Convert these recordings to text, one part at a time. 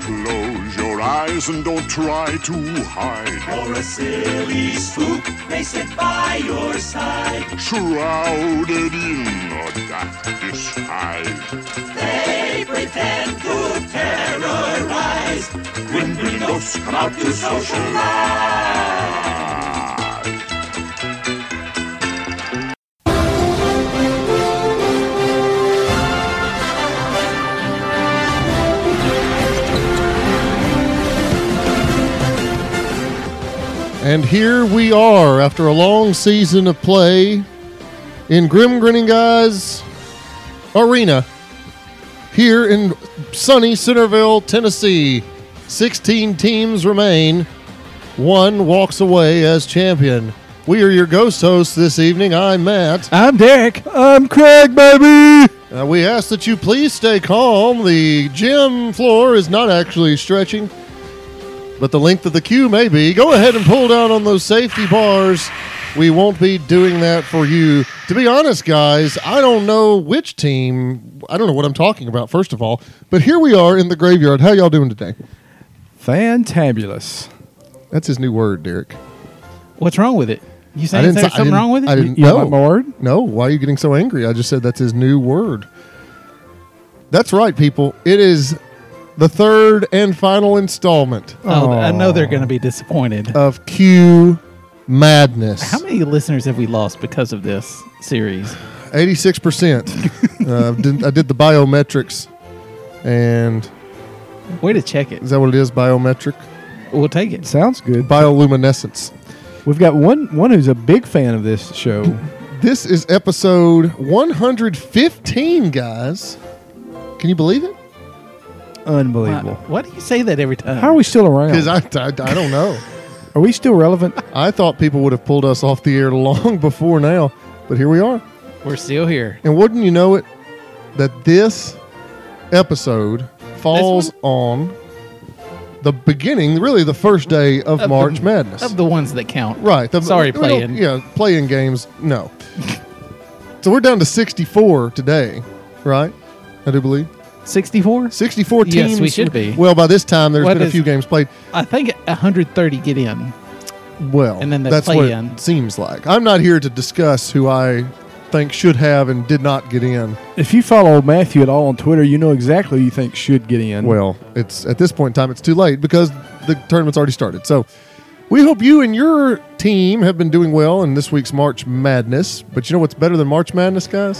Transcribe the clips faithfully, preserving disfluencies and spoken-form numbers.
Close your eyes and don't try to hide. Or a silly spook may sit by your side. Shrouded in a dark disguise. They pretend to terrorize. Grim Grinning Ghosts come out to socialize. And here we are after a long season of play in Grim Grinning Guys Arena here in sunny Centerville, Tennessee. sixteen teams remain. One walks away as champion. We are your ghost hosts this evening. I'm Matt. I'm Derek. I'm Craig, baby. Uh, we ask that you please stay calm. The gym floor is not actually stretching, but the length of the queue may be. Go ahead and pull down on those safety bars. We won't be doing that for you. To be honest, guys, I don't know which team. I don't know what I'm talking about, first of all. But here we are in the graveyard. How y'all doing today? Fantabulous. That's his new word, Derek. What's wrong with it? You I saying didn't there's say- I something didn't- wrong with it? I didn't You know. like my word? No, why are you getting so angry? I just said that's his new word. That's right, people. It is the third and final installment Oh, I know they're going to be disappointed. of Q Madness. How many listeners have we lost because of this series? eighty-six percent. uh, did, I did the biometrics, and Way to check it. is that what it is? Biometric? We'll take it. Sounds good. Bioluminescence. We've got one one who's a big fan of this show. This is episode one hundred fifteen, guys. Can you believe it? Unbelievable. Why, why do you say that every time? How are we still around? Because I, I, I don't know. Are we still relevant? I thought people would have pulled us off the air long before now, but here we are. We're still here. And wouldn't you know it, that this episode falls on the beginning, really the first day of, Of March the- Madness. Of the ones that count. Right. The, Sorry, we don't- play-in. Yeah, play-in games, no. So we're down to sixty-four today, right? I do believe. sixty-four? sixty-four Yes, teams. we should be. Well, by this time, there's What been a is- few games played. I think one hundred thirty get in. Well, And then the that's what play-in. it seems like. I'm not here to discuss who I think should have and did not get in. If you follow Matthew at all on Twitter, you know exactly who you think should get in. Well, it's at this point in time, it's too late because the tournament's already started. So we hope you and your team have been doing well in this week's March Madness. But you know what's better than March Madness, guys?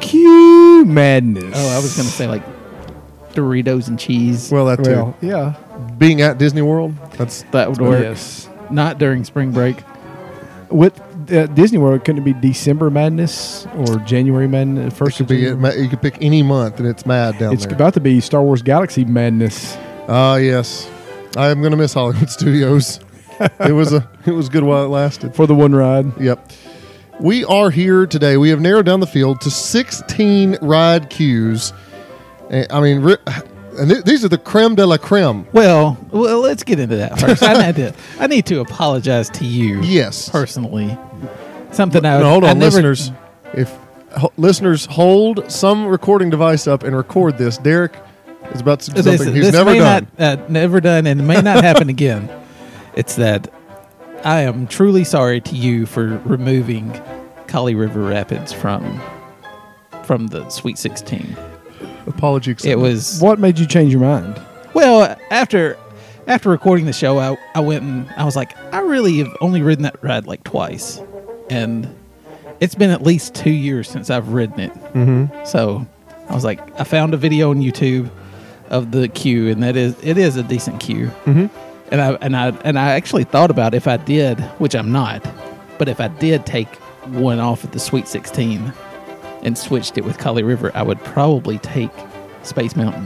Q Madness. Oh, I was going to say like Doritos and cheese. Well, that too. Well, yeah. Being at Disney World, that's that would work. Yes. Not during spring break. With uh, Disney World, couldn't it be December Madness or January Madness? it First could of be. January? It, you could pick any month, and it's mad down It's there. about to be Star Wars Galaxy Madness. Ah, yes. I am going to miss Hollywood Studios. it was a. It was good while it lasted. For the one ride. Yep. We are here today. We have narrowed down the field to sixteen ride queues. And, I mean, ri- and th- these are the creme de la creme. Well, well, let's get into that first. I need to. I need to apologize to you. Yes. Personally, something I. No, hold I on, never, listeners. If ho- listeners hold some recording device up and record this, Derek is about to do This, something he's this never may done. Not, uh, never done, and it may not happen again. It's that I am truly sorry to you for removing Kali River Rapids from from the Sweet sixteen. Apology accepted. It was What made you change your mind? well after after recording the show. I I went and I was like, I really have only ridden that ride like twice, and it's been at least two years since I've ridden it. Mm-hmm. So I was like, I found a video on YouTube of the queue, and that is it is a decent queue. Mm-hmm. And I and I and I actually thought about if I did, which I'm not, but if I did take one off at the Sweet sixteen and switched it with Kali River, I would probably take Space Mountain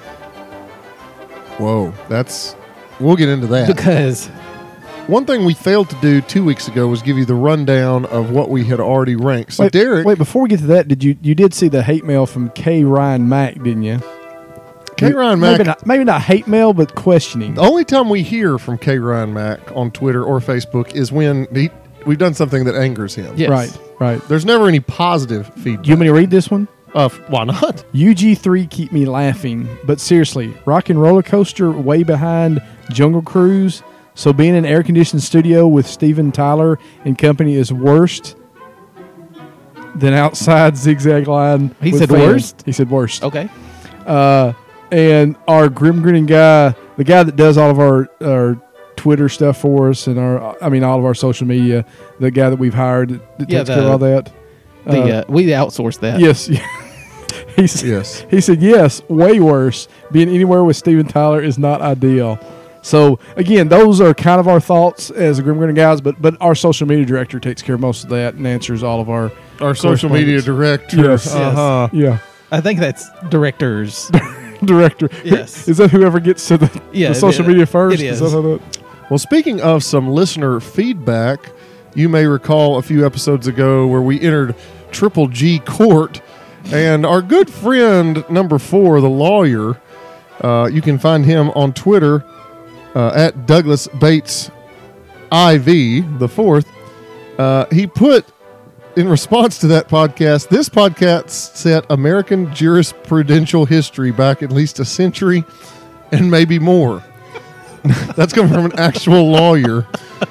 Whoa, that's. We'll get into that. because One thing we failed to do two weeks ago was give you the rundown of what we had already ranked. So, wait, Derek, Wait, before we get to that, did you you did see the hate mail from K. Ryan Mack, didn't you? K. Ryan Mack. Maybe not, maybe not hate mail, but questioning. The only time we hear from K. Ryan Mack on Twitter or Facebook is when he, we've done something that angers him. yes. Right, right. There's never any positive feedback. Do you want me to read this one? Uh, why not? U G three keep me laughing, but seriously, Rock and Roller Coaster way behind Jungle Cruise. So being in an air-conditioned studio with Steven Tyler and company is worst than outside Zigzag Line. He with said fans. worst? He said worst. Okay. Uh, and our grim grinning guy, the guy that does all of our, our Twitter stuff for us and our, I mean, all of our social media, the guy that we've hired that, that Yeah, takes the- care of all that. The uh, we outsourced that. Yes. he said, Yes. He said, yes, way worse. Being anywhere with Steven Tyler is not ideal. So, again, those are kind of our thoughts as a Grim Grinning Guys, but but our social media director takes care of most of that and answers all of our Our social media director. Yes. Yes. Uh-huh. Yeah. I think that's directors. Director. Yes. Is that whoever gets to the, Yeah, the social it- media first? it is. that how that- Well, speaking of some listener feedback, you may recall a few episodes ago where we entered Triple G Court, and our good friend number four, the lawyer, uh, you can find him on Twitter uh, at Douglas Bates I V, the fourth. Uh, he put, in response to that podcast, this podcast set American jurisprudential history back at least a century and maybe more. That's coming from an actual lawyer.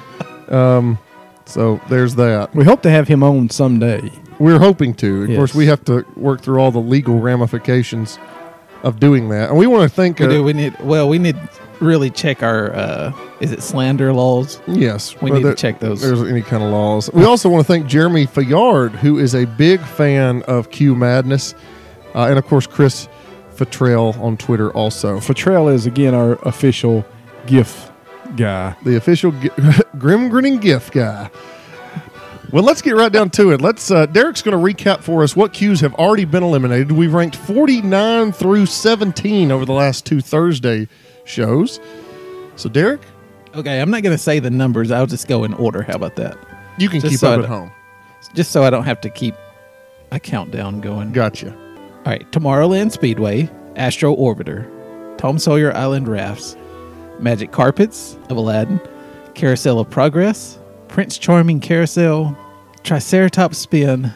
Um, so there's that. We hope to have him on someday. We're hoping to. Of Yes. course, we have to work through all the legal ramifications of doing that. And we want to thank... we uh, do. We need. Well, we need really check our. Uh, is it slander laws? Yes. We well, need to there- check those. There's any kind of laws. We also want to thank Jeremy Fayard, who is a big fan of Q Madness. Uh, and, of course, Chris Fattrell on Twitter also. Fattrell is, again, our official GIF guy. The official gi- Grim Grinning GIF guy. Well, let's get right down to it. Let's. Uh, Derek's going to recap for us what Qs have already been eliminated. We've ranked forty-nine through seventeen over the last two Thursday shows. So, Derek, Okay, I'm not going to say the numbers. I'll just go in order. How about that? you can Just keep so up I at don't- home. Just so I don't have to keep a countdown going. Gotcha. All right, Tomorrowland Speedway, Astro Orbiter, Tom Sawyer Island Rafts, Magic Carpets of Aladdin, Carousel of Progress, Prince Charming Carousel, Triceratops Spin,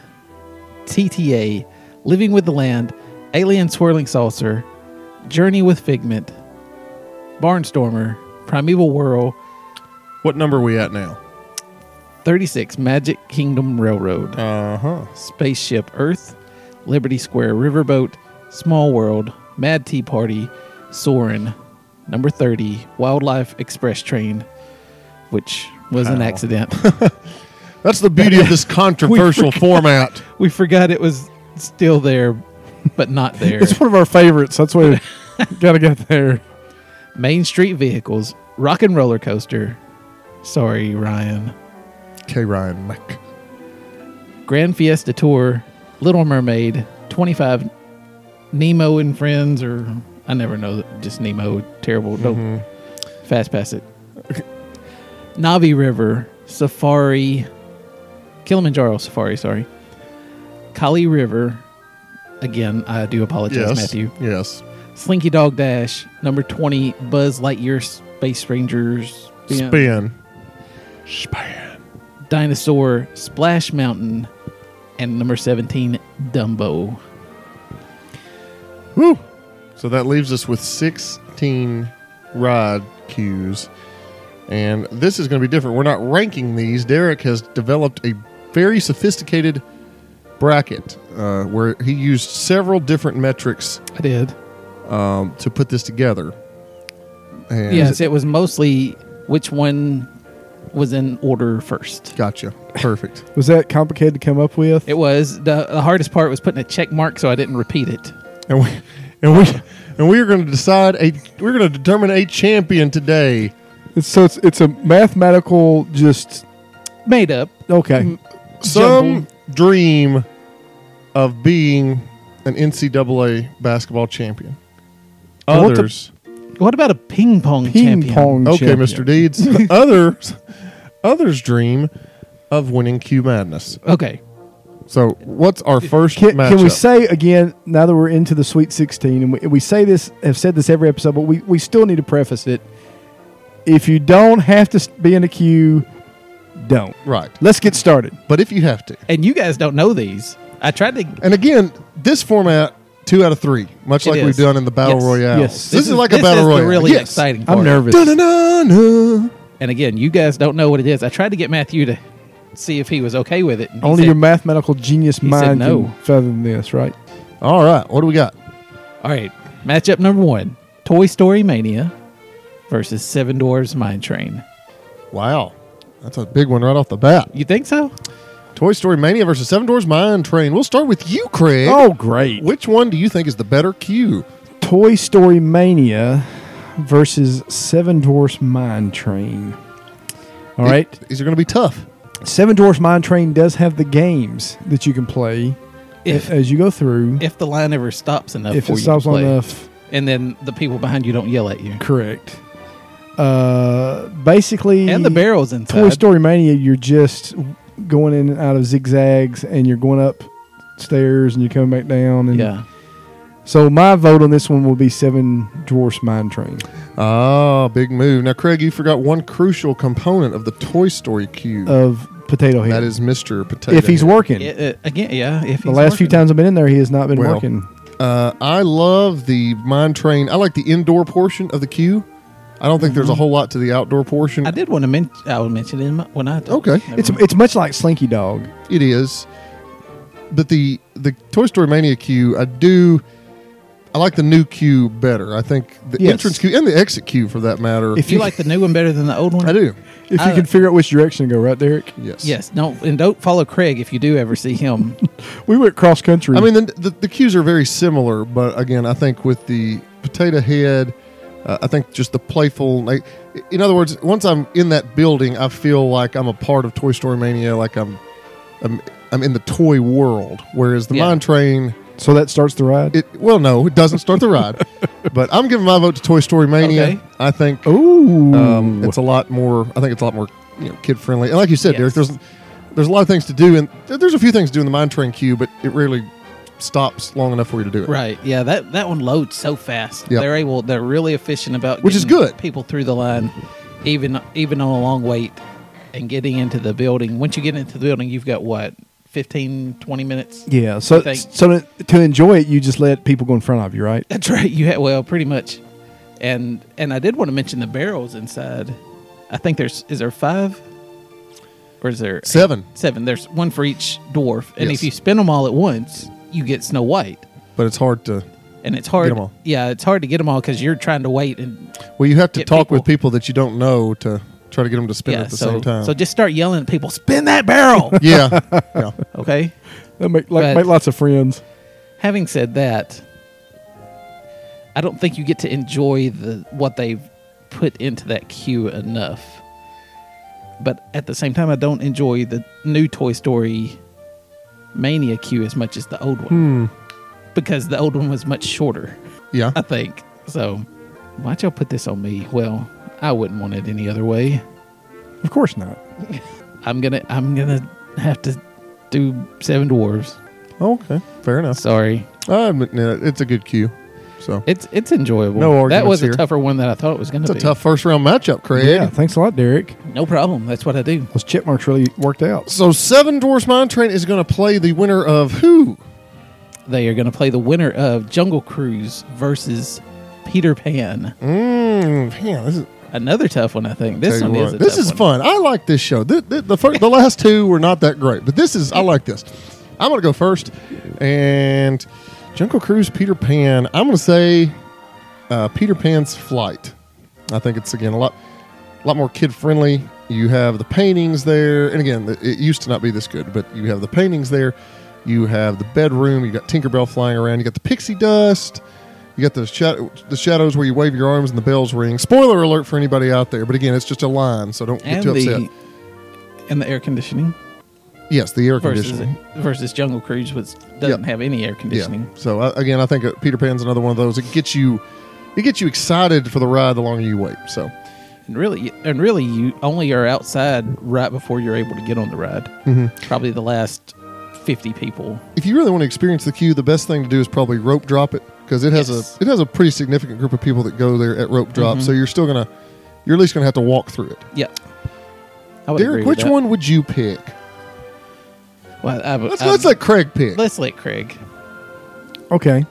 T T A, Living with the Land, Alien Swirling Saucer, Journey with Figment, Barnstormer, Primeval Whirl, What number are we at now? thirty-six, Magic Kingdom Railroad, Uh huh. Spaceship Earth, Liberty Square Riverboat, Small World, Mad Tea Party, Soarin', number thirty, Wildlife Express Train, which was an Ow. accident. That's the beauty of this controversial format. We forgot it was still there, but not there. It's one of our favorites. That's why we got to get there. Main Street Vehicles, Rock and Roller Coaster. Sorry, Ryan. K. Ryan Mac. Grand Fiesta Tour, Little Mermaid, twenty-five, Nemo and Friends, or I never know, just Nemo, terrible. Don't fast pass it. Navi River, Safari, Kilimanjaro Safari, sorry. Kali River, again, I do apologize, Yes. Matthew. Yes. Slinky Dog Dash, number twenty, Buzz Lightyear Space Rangers, Spin. Spin. Spin. Dinosaur, Splash Mountain, and number seventeen, Dumbo. Woo! So that leaves us with sixteen ride queues. And this is going to be different. We're not ranking these. Derek has developed a very sophisticated bracket uh, where he used several different metrics I did. um, to put this together. And Yes, it was mostly which one was in order first. Gotcha. Perfect. Was that complicated to come up with? It was the, the hardest part was putting a check mark so I didn't repeat it. And we and we and we are going to decide a we're going to determine a champion today. It's, so it's it's a mathematical just Made up. okay. Some dream of being an N C double A basketball champion. I want to- Others, What about a ping pong Ping champion? pong. okay, champion. Mister Deeds. others, others dream of winning Q Madness. Okay. So, what's our first Can, matchup? can we say again, now that we're into the Sweet sixteen, and we, we say this, have said this every episode, but we, we still need to preface it. If you don't have to be in the queue, don't. Right, Let's get started. but if you have to, And you guys don't know these. I tried to. And again, this format, two out of three, much It like is. we've done in the Battle Yes. Royale. Yes. This, is like this a Battle is Royale. The really yes. exciting part. I'm nervous. Da-na-na-na. And again, you guys don't know what it is. I tried to get Matthew to see if he was okay with it. and he Only said- your mathematical genius he said mind no. can fathom this, right? All right. What do we got? All right, matchup number one: Toy Story Mania versus Seven Dwarfs Mine Train. Wow. That's a big one right off the bat. You think so? Toy Story Mania versus Seven Dwarfs Mine Train. We'll start with you, Craig. Oh, great. Which one do you think is the better cue? Toy Story Mania versus Seven Dwarfs Mine Train. All right. These are going to be tough. Seven Dwarfs Mine Train does have the games that you can play If as you go through. if the line ever stops enough, If for it you stops to long play, enough. and then the people behind you don't yell at you, Correct. Uh, basically, and the barrels inside. Toy Story Mania, you're just going in and out of zigzags, and you're going up stairs, and you're coming back down. And Yeah, So my vote on this one will be Seven Dwarfs Mine Train. Ah, big move. Now, Craig, you forgot one crucial component of the Toy Story cue. Of Potato Head. that is Mister Potato if he's Head. working. It- it- again, yeah. If the he's last few working. times I've been in there, he has not been Well, working. Uh, I love the mine train. I like the indoor portion of the queue. I don't think there's a whole lot to the outdoor portion. I did want to mention. I would mention it in my- when I. Okay. Never It's mind. it's much like Slinky Dog. It is, but the the Toy Story Mania queue, I do. I like the new queue better. I think the Yes. entrance queue and the exit queue, for that matter. If you like the new one better than the old one? I do. If I- you can figure out which direction to go, right, Derek? Yes. Yes. No, and don't follow Craig if you do ever see him. We went cross country. I mean, the, the the queues are very similar, but again, I think with the Potato Head, uh, I think just the playful. Like, in other words, once I'm in that building, I feel like I'm a part of Toy Story Mania. Like I'm, I'm, I'm in the toy world. Whereas the Yeah. Mine Train, so that starts the ride. it well, no, it doesn't start the ride. But I'm giving my vote to Toy Story Mania. Okay. I think Ooh, um, it's a lot more. I think it's a lot more you know, kid friendly. And like you said, Yes. Derek, there's there's a lot of things to do, and there's a few things to do in the Mine Train queue, but it rarely stops long enough for you to do it. Right. Yeah. That that one loads so fast. Yep. They're able. They're really efficient about Which is getting good. People through the line, even even on a long wait, and getting into the building. Once you get into the building, you've got what fifteen, twenty minutes. yeah. So I think- so to, to enjoy it, you just let people go in front of you, right? That's right. You had well, pretty much. And and I did want to mention the barrels inside. I think there's is there five, or is there Seven. Seven. There's one for each dwarf, and Yes. if you spin them all at once, you get Snow White. But it's hard to. And it's hard. 'em all. Yeah, it's hard to get them all because you're trying to wait and Well, you have to Get talk people- with people that you don't know to try to get them to spin yeah. at the so same time. so just start yelling at people, spin that barrel. yeah, yeah. Okay. That make like But- make lots of friends. Having said that, I don't think you get to enjoy the what they've put into that queue enough. But at the same time, I don't enjoy the new Toy Story Mania queue as much as the old one. Because the old one was much shorter, Yeah. I think. So, why'd y'all put this on me? Well, I wouldn't want it any other way. Of course not. I'm gonna, I'm gonna have to do Seven Dwarves. Okay, fair enough. Sorry, I admit, yeah, it's a good cue. So it's it's enjoyable. No That arguments was a here. tougher one than I thought it was gonna it's a be. tough first round matchup, Craig. Yeah. Thanks a lot, Derek. No problem. That's what I do. Those chip marks really worked out. So Seven Dwarfs Mine Train is going to play the winner of who? They are going to play the winner of Jungle Cruise versus Peter Pan. Mmm, man, this is Another tough one, I think. This tell one you is what, a this tough is one. fun. I like this show. The, the, the, first, the last two were not that great, but this is I like this. I'm going to go first, and Jungle Cruise, Peter Pan. I'm going to say uh, Peter Pan's Flight. I think it's again a lot, a lot more kid friendly. You have the paintings there, and again, it used to not be this good, but you have the paintings there. You have the bedroom. You got Tinkerbell flying around. You got the pixie dust. You got the shadow, the shadows where you wave your arms and the bells ring. Spoiler alert for anybody out there, but again, it's just a line, so don't get And too upset. the, and the air conditioning Yes, the air versus, conditioning. versus Jungle Cruise, which doesn't Yep. have any air Yeah. conditioning. So uh, again, I think uh, Peter Pan's another one of those. It gets you, it gets you excited for the ride the longer you wait. So And really, and really, you only are outside right before you're able to get on the ride. Mm-hmm. Probably the last fifty people. if you really want to experience the queue, the best thing to do is probably rope drop it because it has Yes. a it has a pretty significant group of people that go there at rope drop. Mhm. So you're still gonna, you're at least gonna have to walk through it. Yeah. I would agree Derek, with which that. one would you pick? Well, I, Let's, I, let's let Craig pick. let's let Craig. Okay.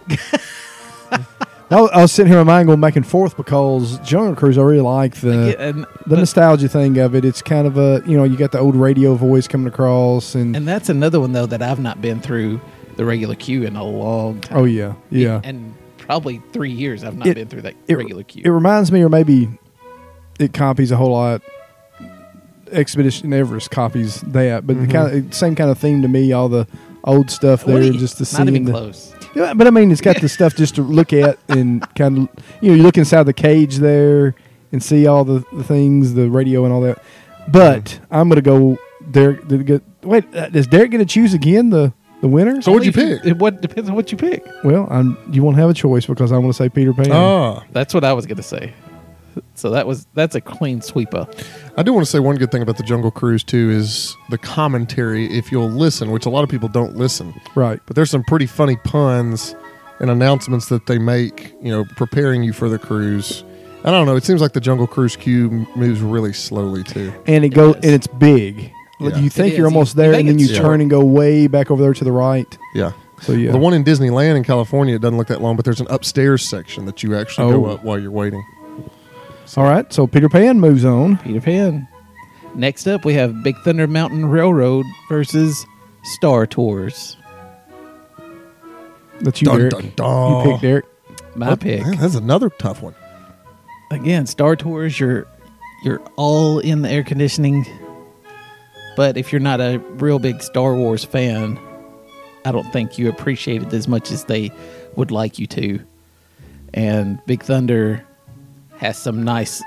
I, was, I was sitting here, my mind going back and forth because Jungle Cruise, I really like the Yeah, and, the but- nostalgia thing of it. It's kind of a, you know, you got the old radio voice coming across, and, and that's another one though that I've not been through the regular queue in a long time. oh yeah, yeah. and probably three years I've not It- been through that it, regular queue. It reminds me, or maybe it copies a whole lot. Expedition Everest copies that, but the kind of same kind of theme to me. All the old stuff What there, do you- just to not see. even the, close. Yeah, but I mean, it's got the stuff just to look at and kind of, you know, you look inside the cage there and see all the, the things, the radio and all that. But I'm going to go Derek. Did get, wait, uh, does Derek get to choose again the, the winner? So what'd you Only if pick? It what depends on what you pick. Well, I'm, you won't have a choice because I want to say Peter Pan. Ah, That's what I was gonna say. So that was that's a clean sweeper. I do want to say one good thing about the Jungle Cruise too is the commentary. If you'll listen, which a lot of people don't listen, Right. but there's some pretty funny puns and announcements that they make. You know, preparing you for the cruise. I don't know. It seems like the Jungle Cruise queue m- moves really slowly too. And it It goes, is. and it's big. Like, Yeah. you think It you're is. almost You- you there, think and then you it's turn short. and go way back over there to the right. Yeah. So yeah. The one in Disneyland in California, it doesn't look that long, but there's an upstairs section that you actually go Oh. up while you're waiting. All right. So Peter Pan moves on. Peter Pan. Next up, we have Big Thunder Mountain Railroad versus Star Tours. That's you, Dun, Derek. dun, dun. You pick Derek. My What- pick. Man, that's another tough one. Again, Star Tours, you're you're all in the air conditioning. But if you're not a real big Star Wars fan, I don't think you appreciate it as much as they would like you to. And Big Thunder has some nice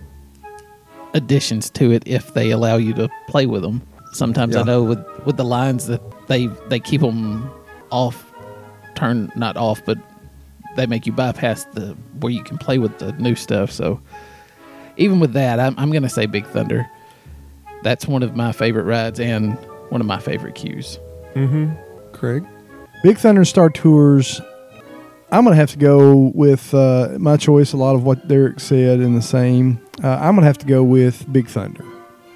additions to it if they allow you to play with them. Sometimes Yeah. I know with, with the lines that they they keep them off, turn not off, but they make you bypass the where you can play with the new stuff. So even with that, I'm, I'm going to say Big Thunder. That's one of my favorite rides and one of my favorite queues. Craig? Big Thunder Star Tours. I'm going to have to go with uh, my choice. A lot of what Derek said in the same. Uh, I'm going to have to go with Big Thunder.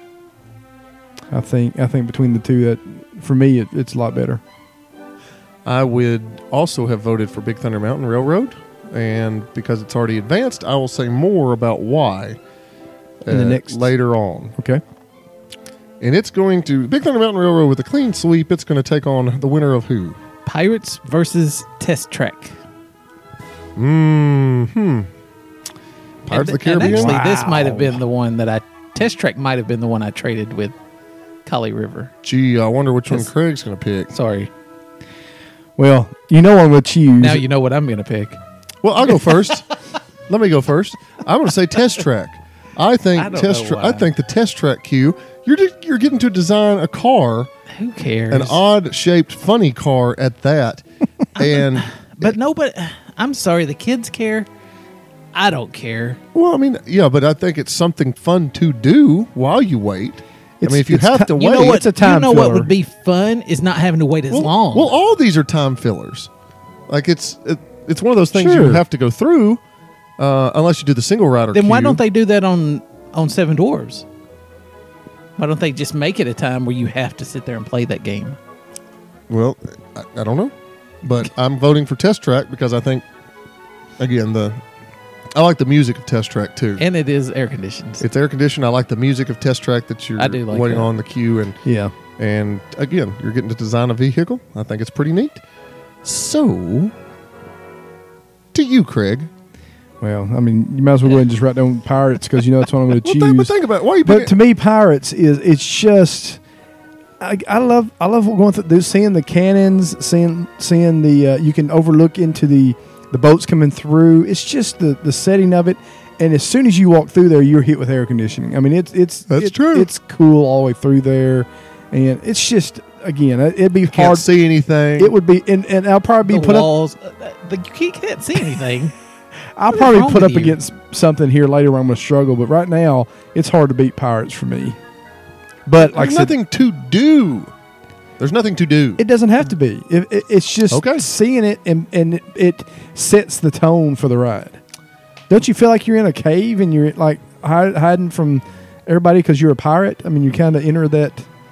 I think I think between the two, that for me it, it's a lot better. I would also have voted for Big Thunder Mountain Railroad, and because it's already advanced, I will say more about why In the uh, next- later on. Okay. And it's going to Big Thunder Mountain Railroad with a clean sweep. It's going to take on the winner of who? Pirates versus Test Track. Hmm. Pirates and, of the Caribbean. And actually, this might have Wow. been the one that I Test Track might have been the one I traded with Kali River. Gee, I wonder which one Yes. Craig's going to pick. Sorry. Well, you know I'm going to choose. Now you know what I'm going to pick. Well, I'll go first. Let me go first. I'm going to say Test Track. I think I don't test. know Tra- why. I think the Test Track queue. You're de- you're getting to design a car, Who cares? an odd shaped, funny car at that, and But no, but I'm sorry. The kids care. I don't care. well, I mean, yeah, but I think it's something fun to do while you wait. I It's- mean, if you it's have ti- to wait, You know what? It's a time you know what filler. would be fun is not having to wait as well, long. well, all these are time fillers. Like it's it, it's one of those things Sure. you have to go through, uh, unless you do the single rider. then why queue. don't they do that on on Seven Dwarves? Why don't they just make it a time where you have to sit there and play that game? Well, I, I don't know, but I'm voting for Test Track because I think, again, the I like the music of Test Track too. And it is air conditioned. It's air conditioned. I like the music of Test Track that you're I do like waiting that. on the queue, and Yeah. and again, you're getting to design a vehicle. I think it's pretty neat. So, to you, Craig. Well, I mean, you might as well go ahead and just write down Pirates because you know that's what I'm going to Well, choose. think, but think about it. Why are you But picking? to me, Pirates is it's just I, I love I love going through this, seeing the cannons, seeing seeing the uh, you can overlook into the the boats coming through. It's just the the setting of it, and as soon as you walk through there, you're hit with air conditioning. I mean, it's it's That's it- true. It's cool all the way through there, and it's just again, it'd be Can't hard. see anything. It would be, and, and I'll probably the be put up. walls, uh, uh, the, you can't see anything. I'll What is probably wrong put with up you? against something here later where I'm going to struggle, but right now it's hard to beat Pirates for me. But like There's I said, nothing to do. There's nothing to do. it doesn't have to be. It, it, it's just Okay. seeing it, and, and it, it sets the tone for the ride. Don't you feel like you're in a cave and you're like hide, hiding from everybody because you're a pirate? I mean, you kind of enter that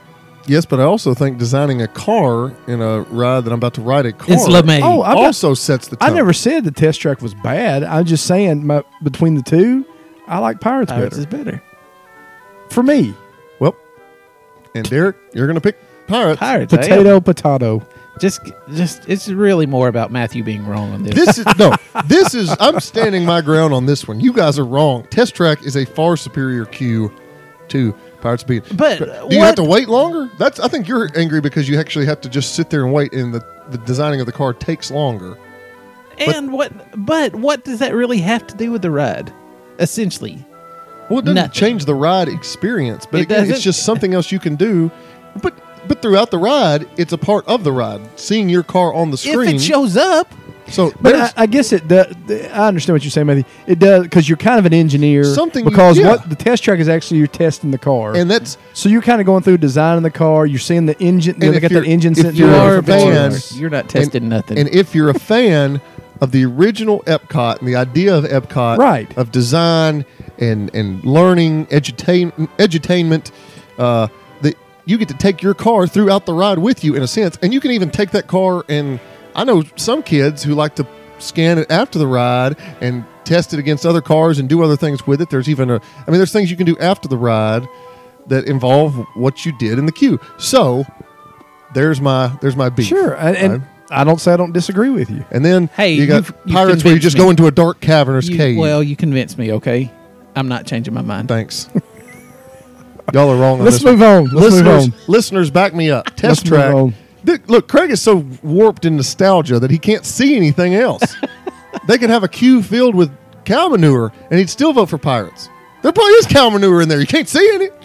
Yes, but I also think designing a car in a ride that I'm about to ride a car It's LeMay. Oh, I'm not- also sets the tone. I never said the test track was bad. I'm just saying my, between the two, I like Pirates, Pirates better. is better. For me, Well, and Derek, you're going to pick Pirates. Pirates. I am. potato, potato. Just, just, it's really more about Matthew being wrong on this. This is no. This is. I'm standing my ground on this one. You guys are wrong. Test Track is a far superior queue to Pirates Beat. But, do uh, you have what- to wait longer? That's. I think you're angry because you actually have to just sit there and wait, and the, the designing of the car takes longer. and what? But what does that really have to do with the ride? Essentially, Well, it doesn't Nothing. change the ride experience, but It again, it's doesn't. just something else you can do. But but throughout the ride, it's a part of the ride. Seeing your car on the if screen. it shows up, so But there's- I, I guess it does. I understand what you're saying, Matthew. It does because you're kind of an engineer. Something you- because yeah. what the test track is actually you're testing the car, and that's so you're kind of going through designing the car. You're seeing the engine. And They if got that you're- engine if sitting you're there a for four fan- hours. you're not testing nothing. And if you're a fan of the original Epcot and the idea of Epcot, Right. of design and and learning, edutain, edutainment, uh, that you get to take your car throughout the ride with you in a sense, and you can even take that car. And I know some kids who like to scan it after the ride and test it against other cars and do other things with it. There's even a, I mean, there's things you can do after the ride that involve what you did in the queue. So there's my there's my beef. Sure, and, and Right? I don't say I don't disagree with you. And then Hey, you got you've- you've pirates where you convinced just me. go into a dark cavernous You- cave. well, you convinced me. Okay, I'm not changing my mind. Thanks. Y'all are wrong on Let's this move one. on. Let's move listeners, on. listeners, back me up. Test Let's move track. on. Th- Look, Craig is so warped in nostalgia that he can't see anything else. They could have a queue filled with cow manure, and he'd still vote for pirates. There probably is cow manure in there. You can't see any.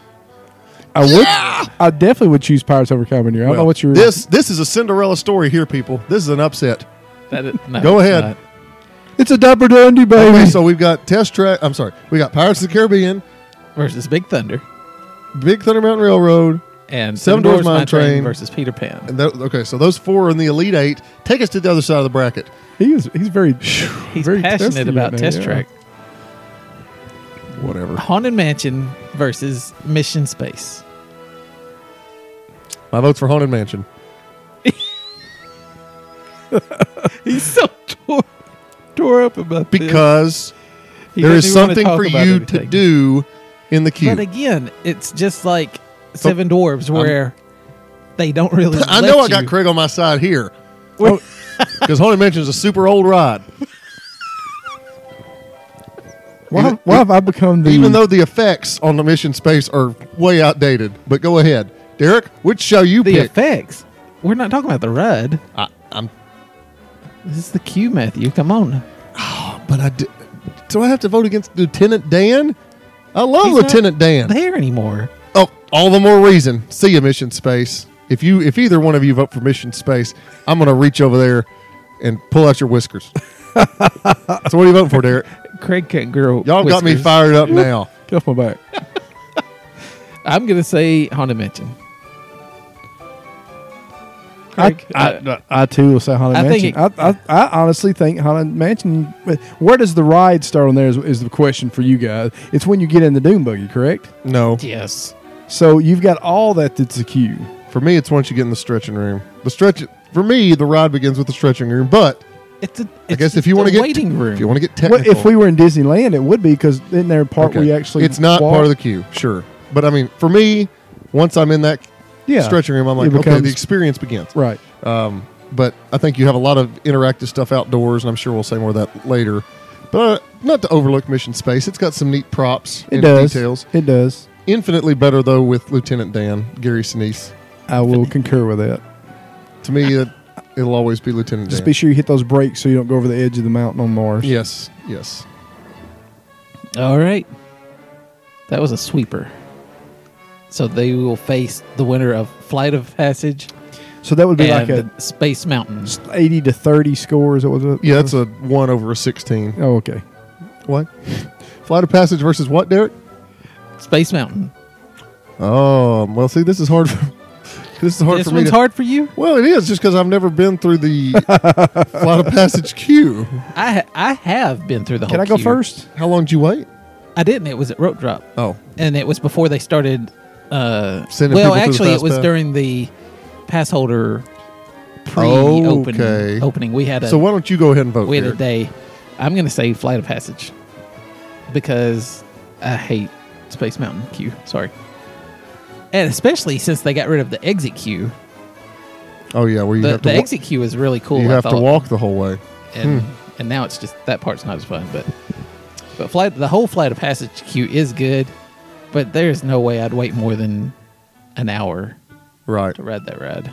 I would. I definitely would choose Pirates over Cowboy. I don't know Well, what you're. This this is a Cinderella story here, people. This is an upset. That is- no, Go it's ahead. not. It's a Dapper Dandy, baby. Okay, so we've got Test Track. I'm sorry. We got Pirates of the Caribbean, Versus Big Thunder Big Thunder Mountain Railroad, and Seven Dwarfs Mine Train versus Peter Pan. and tho- okay, so those four are in the Elite Eight. Take us to the other side of the bracket. he is. He's very. He's very passionate testy about right now, Test yeah. Track. Whatever. Haunted Mansion versus Mission Space. My vote's for Haunted Mansion. He's so tore, tore up about this. Because He there doesn't is even wanna something talk for about you everything. to do in the queue. But again, it's just like Seven Dwarves, where they don't really. I let know I you- got Craig on my side here. Because Haunted Mansion is a super old ride. Why, Even- why have I become the? Even though the effects on the Mission Space are way outdated. But go ahead. Derek, which shall you the pick? effects. We're not talking about the ride. I, I'm, This is the queue, Matthew. Come on. but I did, so I have to vote against Lieutenant Dan? I love He's not Lieutenant Dan. There anymore. Oh, all the more reason. See you, Mission Space. If you, if either one of you vote for Mission Space, I'm going to reach over there and pull out your whiskers. So what are you voting for, Derek? Craig can't grow. Y'all got me whiskers. fired up now. Get off my back. I'm gonna say Haunted Mansion. I, Craig, I, uh, I too will say Haunted I think Mansion. I, I, I honestly think Haunted Mansion. Where does the ride start on there? Is, is the question for you guys? It's when you get in the Doom Buggy, correct? No. yes. So you've got all that that's a queue. For me, it's once you get in the stretching room. The stretch for me, the ride begins with the stretching room. But It's a. It's I guess if just you want a to get waiting room. if you want to get Well, technical, if we were in Disneyland, it would be because in there part okay. where you actually it's not walk. part of the queue, sure. But I mean, for me, once I'm in that yeah. stretching room, I'm like, It okay, becomes- the experience begins. Right. Um, but I think you have a lot of interactive stuff outdoors, and I'm sure we'll say more of that later. But uh, not to overlook Mission Space, it's got some neat props It and does. details. It does. Infinitely better though with Lieutenant Dan, Gary Sinise. I will concur with that. To me, it, it'll always be Lieutenant Just Dan. be sure you hit those brakes so you don't go over the edge of the mountain on Mars. Yes, yes. All right. That was a sweeper. So they will face the winner of Flight of Passage So that would be and like a Space Mountain. eighty to thirty score. Is that what it was? Yeah, that's a one over a sixteen. Oh, okay. What? Flight of Passage versus what, Derek? Space Mountain. Oh, well, see, this is hard. For, this is hard this for me. one's To, hard for you. Well, it is just because I've never been through the Flight of Passage queue. I ha- I have been through the Can whole I go queue. first? How long did you wait? I didn't. It was at Rope Drop, Oh, and it was before they started Uh, Sending well, people through the actually, it fast was pass? during the pass holder pre-opening. Okay. Opening, we had a So why don't you go ahead and vote? we had a Derek? day. I'm going to say Flight of Passage because I hate Space Mountain queue. Sorry, and especially since they got rid of the exit queue. Oh yeah, where you The, have to the wa- exit queue is really cool. you I have to thought. walk the whole way. and Hmm. and now it's just that part's not as fun. But but flight the whole Flight of Passage queue is good, but there's no way I'd wait more than an hour Right. to ride that ride.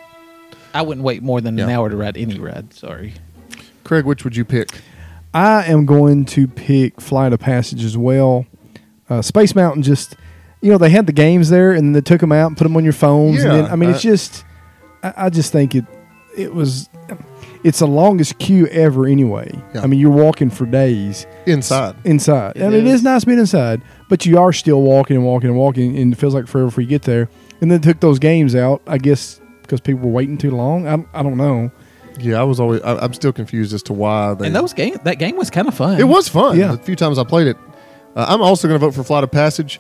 I wouldn't wait more than an Yeah. hour to ride any ride. Sorry. Craig, which would you pick? I am going to pick Flight of Passage as well. Uh, Space Mountain just, you know, they had the games there and then they took them out and put them on your phones. Yeah, and then, I mean, uh, it's just, I, I just think it, it was, it's the longest queue ever anyway. Yeah. I mean, you're walking for days Inside. inside. It I mean, it is. is nice being inside, but you are still walking and walking and walking, and it feels like forever before you get there. And then they took those games out, I guess, because people were waiting too long. I, I don't know. Yeah, I was always. I, I'm still confused as to why they. And those game that game was kind of fun. It was fun. Yeah. A few times I played it. Uh, I'm also going to vote for Flight of Passage.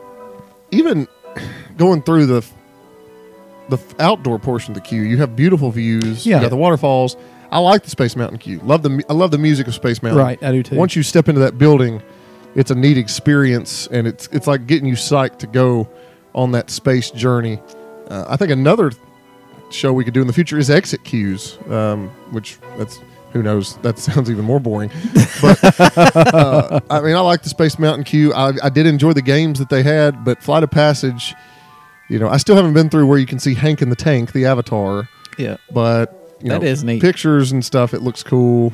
Even going through the the outdoor portion of the queue, you have beautiful views. Yeah. You got the waterfalls. I like the Space Mountain queue. Love the mu- I love the music of Space Mountain. Right, I do too. Once you step into that building, it's a neat experience, and it's it's like getting you psyched to go on that space journey. Uh, I think another show we could do in the future is exit queues, um, which that's who knows. That sounds even more boring. But uh, I mean, I like the Space Mountain queue. I, I did enjoy the games that they had, but Flight of Passage, you know, I still haven't been through where you can see Hank in the Tank, the Avatar, Yeah. but you That know, is neat. pictures and stuff. It looks cool.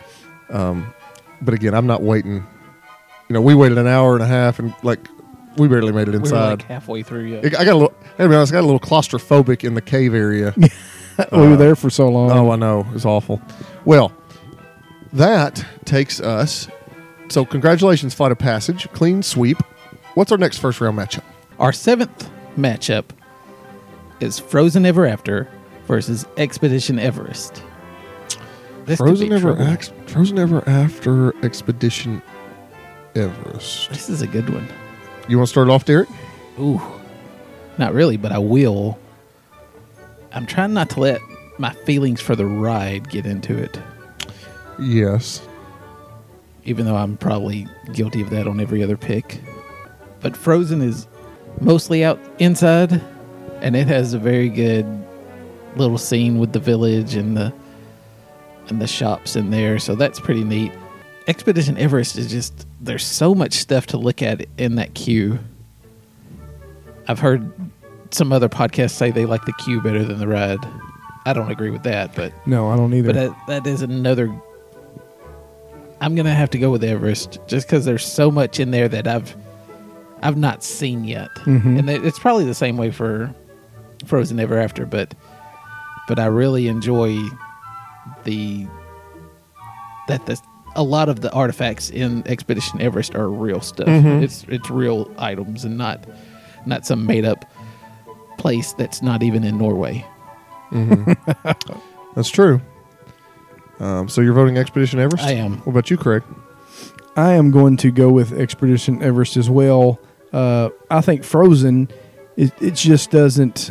Um, but again, I'm not waiting. You know, we waited an hour and a half, and like we barely made it We were inside. like halfway through. Yeah. I got a little. I, mean, I got a little claustrophobic in the cave area. we were there for so long. Oh, I know. It's awful. Well, that takes us. So, congratulations, Flight of Passage. Clean sweep. What's our next first round matchup? Our seventh matchup is Frozen Ever After versus Expedition Everest. This could Frozen be Ever, trouble. Ex- Frozen Ever After Expedition Everest. This is a good one. You want to start off, Derek? Ooh, not really, but I will. I'm trying not to let my feelings for the ride get into it, Yes. even though I'm probably guilty of that on every other pick. But Frozen is mostly out inside, and it has a very good little scene with the village and the and the shops in there, so that's pretty neat. Expedition Everest is just, there's so much stuff to look at in that queue. I've heard some other podcasts say they like the queue better than the ride. I don't agree with that, but No, I don't either. but that, that is another. I'm gonna have to go with Everest just because there's so much in there that I've I've not seen yet, Mhm. and it- it's probably the same way for Frozen Ever After. But but I really enjoy the that the a lot of the artifacts in Expedition Everest are real stuff. Mhm. It's it's real items and not not some made up place that's not even in Norway. That's true. Um, so you're voting Expedition Everest? I am. What about you, Craig? I am going to go with Expedition Everest as well. Uh, I think Frozen, it, it just doesn't.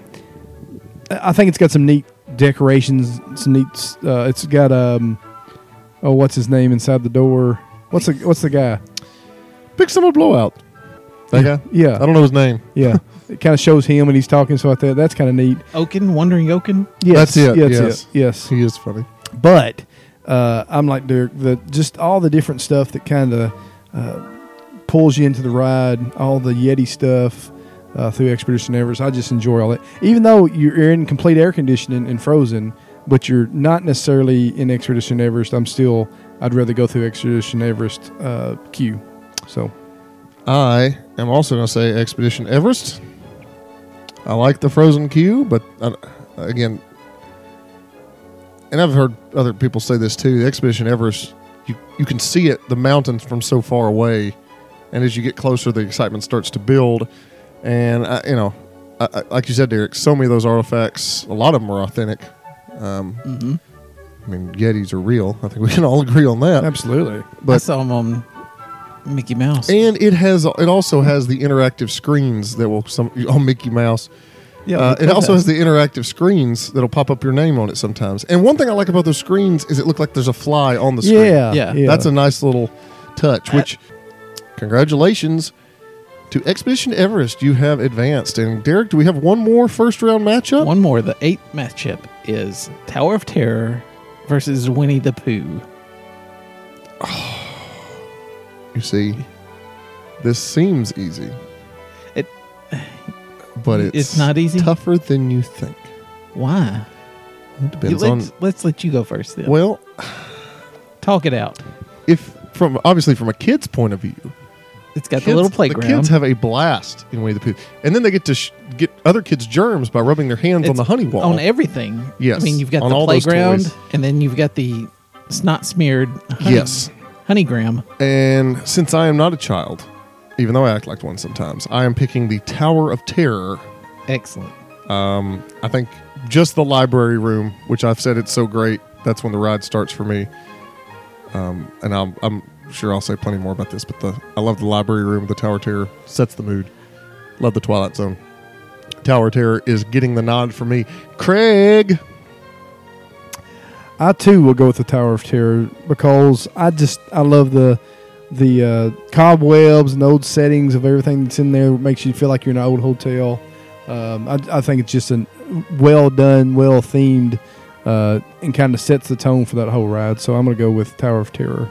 I think it's got some neat decorations. Some neat. Uh, it's got um. Oh, what's his name inside the door? What's the What's the guy? Pick some blowout. That guy? Yeah, I don't know his name. yeah. It kind of shows him and he's talking so like that. That's kind of neat. Oaken, Wandering Oaken. Yes, That's it, Yeah, that's yes. it. Yes. He is funny. But uh, I'm like Derek, the just all the different stuff that kind of uh, pulls you into the ride, all the Yeti stuff uh, through Expedition Everest. I just enjoy all that. Even though you're in complete air conditioning and Frozen, but you're not necessarily in Expedition Everest, I'm still, I'd rather go through Expedition Everest uh, queue. So, I am also going to say Expedition Everest. I like the Frozen queue, but uh, again, and I've heard other people say this too. The Expedition Everest, you you can see it, the mountains from so far away, and as you get closer, the excitement starts to build. And I, you know, I, I, like you said, Derek, so many of those artifacts, a lot of them are authentic. Um, Mm-hmm. I mean, Yetis are real. I think we can all agree on that. absolutely. I But saw them on Mickey Mouse. And it has it also has the interactive screens that will some oh Mickey Mouse. Yeah, Uh, it it also does. has the interactive screens that'll pop up your name on it sometimes. And one thing I like about those screens is it look like there's a fly on the screen. Yeah, Yeah. yeah. That's a nice little touch. Which, congratulations to Expedition Everest, you have advanced. And Derek, do we have one more first round matchup? One more. The eighth matchup is Tower of Terror versus Winnie the Pooh. You see, this seems easy, It. but it's, It's not easy? Tougher than you think. Why? It You- depends let's, on. let's let you go first. Then. Well, Talk it out. if from obviously from a kid's point of view, It's got kids- the little playground. The kids have a blast in Winnie the Pooh, and then they get to sh- get other kids' germs by rubbing their hands on It's the honey wall. on everything. Yes, I mean you've got on the all those playground, toys. and then you've got the snot smeared. Honey, Yes. honeygram. And since I am not a child, even though I act like one sometimes, I am picking the Tower of Terror. Excellent. Um, I think just the library room, which I've said it's so great. That's when the ride starts for me. Um, and I'm, I'm sure I'll say plenty more about this, but the I love the library room. The Tower of Terror sets the mood. Love the Twilight Zone. Tower of Terror is getting the nod for me. Craig. I too will go with the Tower of Terror because I just I love the the uh, cobwebs and the old settings of everything that's in there. It makes you feel like you're in an old hotel. Um, I, I think it's just a well done, well themed, uh, and kind of sets the tone for that whole ride. So I'm going to go with Tower of Terror.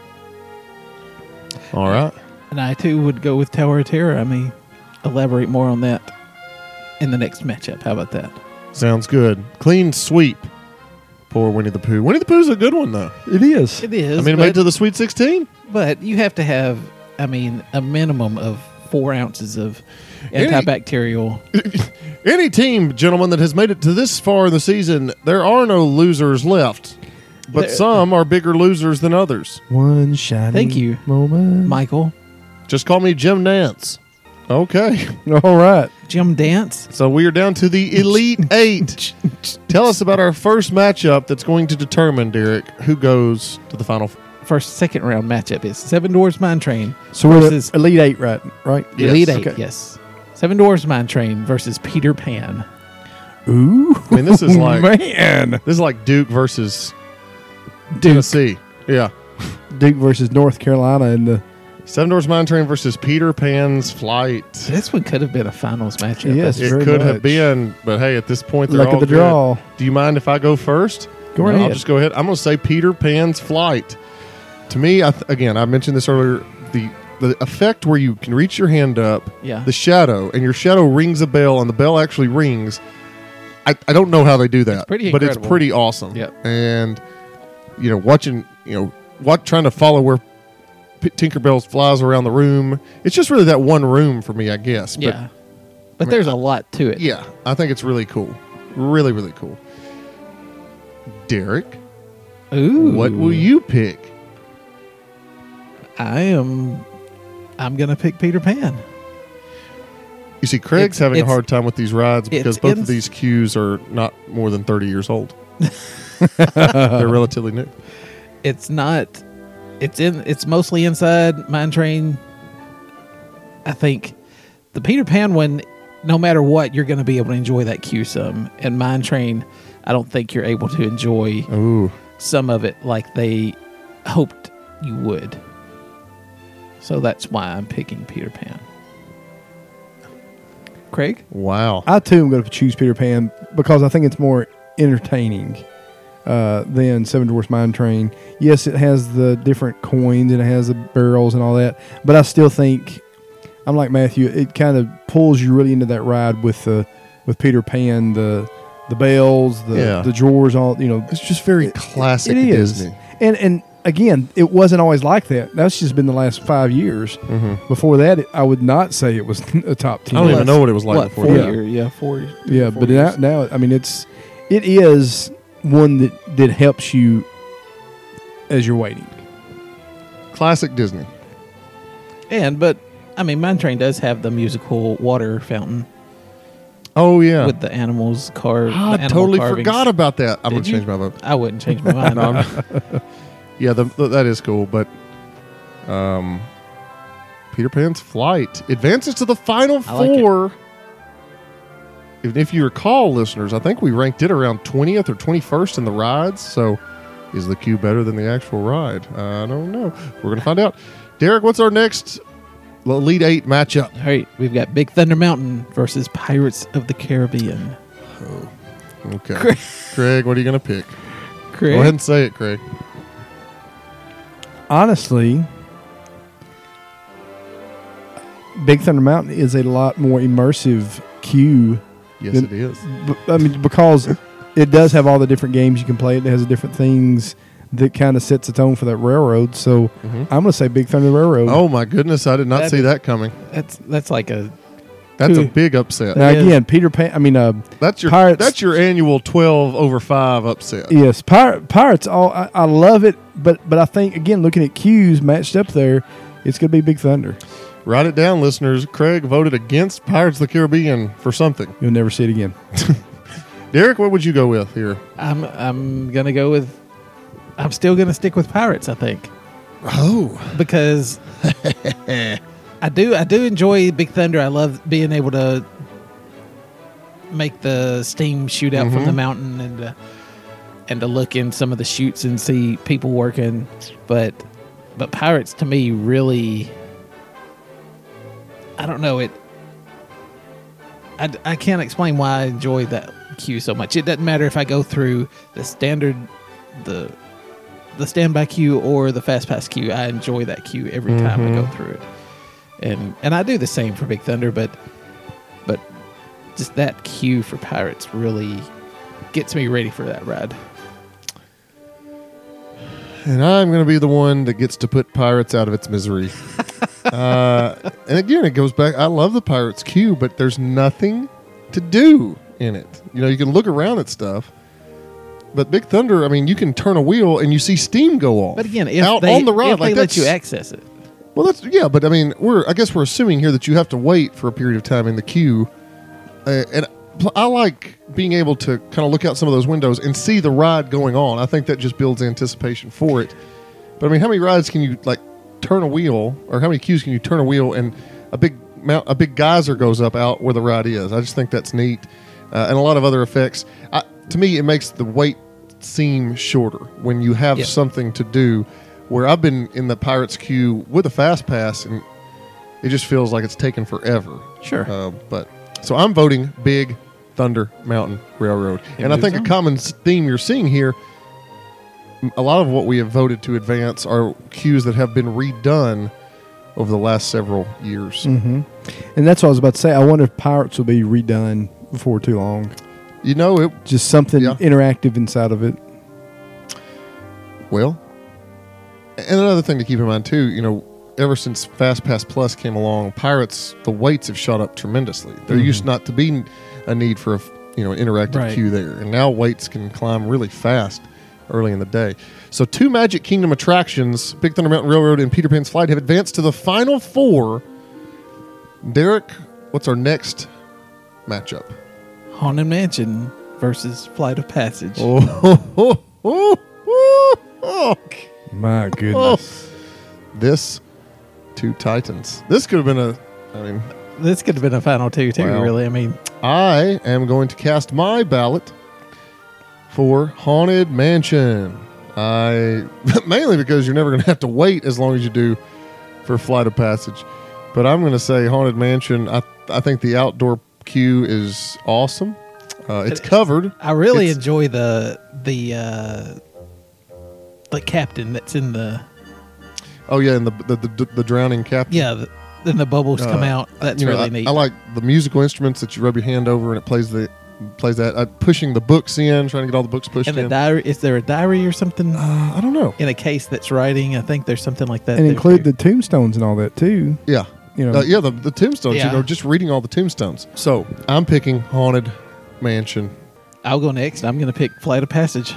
All right. And I too would go with Tower of Terror. I may elaborate more on that in the next matchup. How about that? Sounds good. Clean sweep. Poor Winnie the Pooh. Winnie the Pooh's a good one, though. It is. It is. I mean, it but, made it to the Sweet sixteen. but you have to have, I mean, a minimum of four ounces of Any- antibacterial. Any team, gentlemen, that has made it to this far in the season, there are no losers left. But There- some are bigger losers than others. One shiny Thank you, moment. Michael. Just call me Jim Nance. Okay. All right. Jim Dance. So we are down to the Elite Eight. Tell us about our first matchup that's going to determine, Derek, who goes to the final. First, second round matchup is Seven Dwarfs Mine Train So we're versus at Elite Eight, right? Right. Yes. Elite Eight. Okay. Yes. Seven Dwarfs Mine Train versus Peter Pan. Ooh. I mean, this is like man. this is like Duke versus Duke. Tennessee. Yeah. Duke versus North Carolina in the Seven Doors Mine Train versus Peter Pan's Flight. This one could have been a finals matchup. Yes. That's- It very could much. have been, but hey, at this point, they're luck all of the good. draw. Do you mind if I go first? Go No, ahead. I'll just go ahead. I'm going to say Peter Pan's Flight. To me, I th- again, I mentioned this earlier. The the effect where you can reach your hand up, Yeah. the shadow, and your shadow rings a bell, and the bell actually rings. I, I don't know how they do that, It's pretty but it's incredible. pretty awesome. Yep. And you know, watching, you know, what trying to follow where P- Tinkerbell flies around the room. It's just really that one room for me, I guess. But yeah. But I mean, there's a lot to it. yeah, I think it's really cool. Really, really cool. Derek, Ooh. what will you pick? I am. I'm gonna pick Peter Pan. You see, Craig's It's- having a it's- hard time with these rides because it's both in- of these queues are not more than thirty years old. They're relatively new. It's not. It's in. It's mostly inside Mine Train. I think the Peter Pan one. No matter what, you're going to be able to enjoy that queue some. And Mine Train, I don't think you're able to enjoy Ooh. some of it like they hoped you would. So that's why I'm picking Peter Pan. Craig? Wow. I too am going to choose Peter Pan because I think it's more entertaining uh, than Seven Dwarfs Mine Train. Yes, it has the different coins and it has the barrels and all that, but I still think I'm like Matthew. It kind of pulls you really into that ride with the with Peter Pan, the the bells, the Yeah. the drawers, all you know. It's just very classic It is, Disney. and and again, it wasn't always like that. That's just been the last five years. Mm-hmm. Before that, it, I would not say it was a top ten. I don't even know what it was like What, before four that. year? Yeah, four. Yeah, four but now, years. now, I mean, it's it is one that that helps you as you're waiting. Classic Disney. And, but, I mean, Mine Train does have the musical water fountain Oh, yeah. with the animals carved. Ah, the I animal totally carvings. forgot about that. I'm going Did to you? change my vote. I wouldn't change my mind. No, I'm- yeah, the, the, that is cool, but um, Peter Pan's Flight advances to the final I like it. four. If, if you recall, listeners, I think we ranked it around twentieth or twenty-first in the rides. So is the queue better than the actual ride? I don't know. We're going to find out. Derek, what's our next Elite Eight matchup? All right, we've got Big Thunder Mountain versus Pirates of the Caribbean. Okay. Craig. Craig, what are you going to pick? Craig? Go ahead and say it, Craig. Honestly, Big Thunder Mountain is a lot more immersive queue. Yes, it is. B- I mean, because it does have all the different games you can play. It has different things that kind of sets the tone for that railroad. So I'm going to say Big Thunder Railroad. Oh, my goodness. I did not That see is- that coming. That's that's like a That's a Ooh. big upset. Now It is. again, Peter Pan. I mean, uh, That's your Pirates- that's your annual twelve over five upset. yes, Pir- Pirates. All I, I love it, but but I think again, looking at queues matched up there, it's going to be Big Thunder. Write it down, listeners. Craig voted against Pirates of the Caribbean for something. You'll never see it again. Derek, what would you go with here? I'm I'm gonna go with. I'm still gonna stick with Pirates. I think Oh, because I do I do enjoy Big Thunder. I love being able to make the steam shoot out from the mountain and uh, and to look in some of the chutes and see people working. But but Pirates to me really, I don't know it. I, I can't explain why I enjoy that queue so much. It doesn't matter if I go through the standard, the the standby queue or the fast pass queue. I enjoy that queue every time I go through it, and and I do the same for Big Thunder. But but just that queue for Pirates really gets me ready for that ride. and I'm going to be the one that gets to put Pirates out of its misery. uh, and again, it goes back. I love the Pirates queue, but there's nothing to do in it. You know, you can look around at stuff. But Big Thunder, I mean, you can turn a wheel and you see steam go off. But again, if out they, on the ride, if like they let that's, you access it, well, that's yeah. But I mean, we're I guess we're assuming here that you have to wait for a period of time in the queue, uh, and pl- I like being able to kind of look out some of those windows and see the ride going on. I think that just builds anticipation for it. But I mean, how many rides can you like turn a wheel, or how many queues can you turn a wheel and a big mount, a big geyser goes up out where the ride is? I just think that's neat, uh, and a lot of other effects. I, to me, it makes the wait seem shorter when you have Yeah. something to do. Where I've been in the Pirates queue with a fast pass, and it just feels like it's taken forever. sure. Uh, but so I'm voting Big Thunder Mountain Railroad, It and I moves think on. a common s- theme you're seeing here. m- A lot of what we have voted to advance are queues that have been redone over the last several years. Mm-hmm. And that's what I was about to say. I wonder if Pirates will be redone before too long. You know, it Just something Yeah. interactive inside of it. well. And another thing to keep in mind too, you know, ever since FastPass Plus came along, Pirates, the weights have shot up tremendously. There used not to be a need for a f- you know an interactive Right. queue there, and now weights can climb really fast early in the day. So two Magic Kingdom attractions, Big Thunder Mountain Railroad and Peter Pan's Flight, have advanced to the final four. Derek, what's our next matchup? Haunted Mansion versus Flight of Passage. Oh, oh, oh, oh, oh. My goodness. This two Titans. This could have been a. I mean, This could have been a final two, too, Wow. really. I mean, I am going to cast my ballot for Haunted Mansion. I mainly because you're never going to have to wait as long as you do for Flight of Passage. But I'm going to say Haunted Mansion. I I think the outdoor queue is awesome. Uh, it's covered. I really It's- enjoy the the uh, the captain that's in the Oh yeah, and the the, the, the drowning captain. yeah. The, then the bubbles come Uh, out. That's You know, really I, neat. I like the musical instruments that you rub your hand over and it plays the plays that. Uh, pushing the books in, trying to get all the books pushed and the in. diary. Is there a diary or something uh, I don't know. in a case that's writing? I think there's something like that. And there, include too. the tombstones and all that too. Yeah. You know, Uh, yeah, the, the tombstones, Yeah. you know, just reading all the tombstones. So I'm picking Haunted Mansion. I'll go next. I'm going to pick Flight of Passage.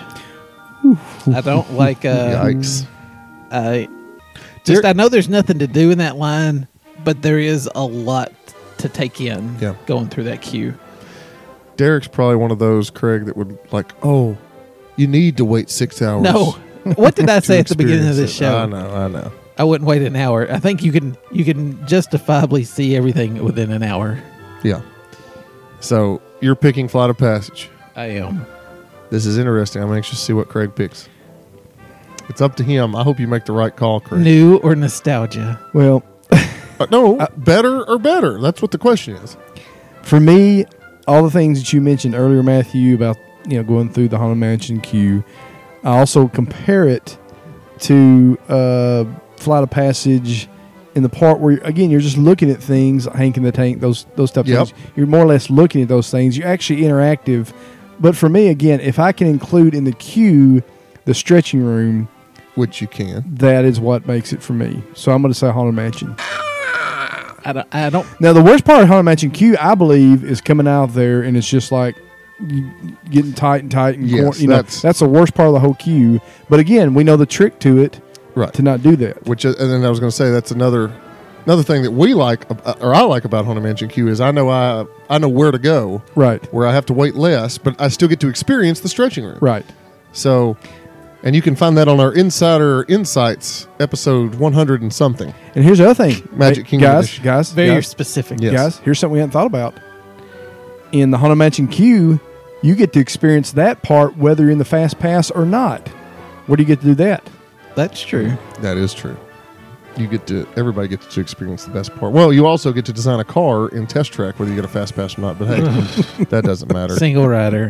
I don't like. Uh, Yikes. I just There- I know there's nothing to do in that line, but there is a lot to take in. Yeah. Going through that queue. Derek's probably one of those, Craig, that would like, oh, you need to wait six hours. No, what did I to say at the beginning of this experience it. show? I know, I know. I wouldn't wait an hour. I think you can you can justifiably see everything within an hour. Yeah. So you're picking Flight of Passage. I am. This is interesting. I'm anxious to see what Craig picks. It's up to him. I hope you make the right call, Craig. New or nostalgia? Well, Uh, no, better or better. That's what the question is. for me, all the things that you mentioned earlier, Matthew, about you know going through the Haunted Mansion queue, I also compare it to uh, Flight of Passage in the part where, again, you're just looking at things, Hank in the Tank, those those type of Yep. things. You're more or less looking at those things. You're actually interactive. But for me, again, if I can include in the queue the stretching room, Which you can. that is what makes it for me. So I'm going to say Haunted Mansion. I don't. I don't Now, the worst part of Haunted Mansion Q, I believe, is coming out there and it's just like you- getting tight and tight. And Yes, cor- you know, that's- that's the worst part of the whole queue. But again, we know the trick to it Right. to not do that. Which, and then I was going to say that's another another thing that we like, uh, or I like about Haunted Mansion Q is I know I I know where to go, Right, where I have to wait less, but I still get to experience the stretching room. right. So, and you can find that on our Insider Insights episode one hundred and something. And here's the other thing. Magic Hey, Kingdom guys, edition. guys, very guys, specific. Yes. guys, here's something we hadn't thought about. In the Haunted Mansion Q, you get to experience that part whether you're in the Fast Pass or not. Where do you get to do that? That's true. That is true. You get to everybody gets to experience the best part. Well, you also get to design a car in Test Track whether you get a fast pass or not. But hey, that doesn't matter. Single rider.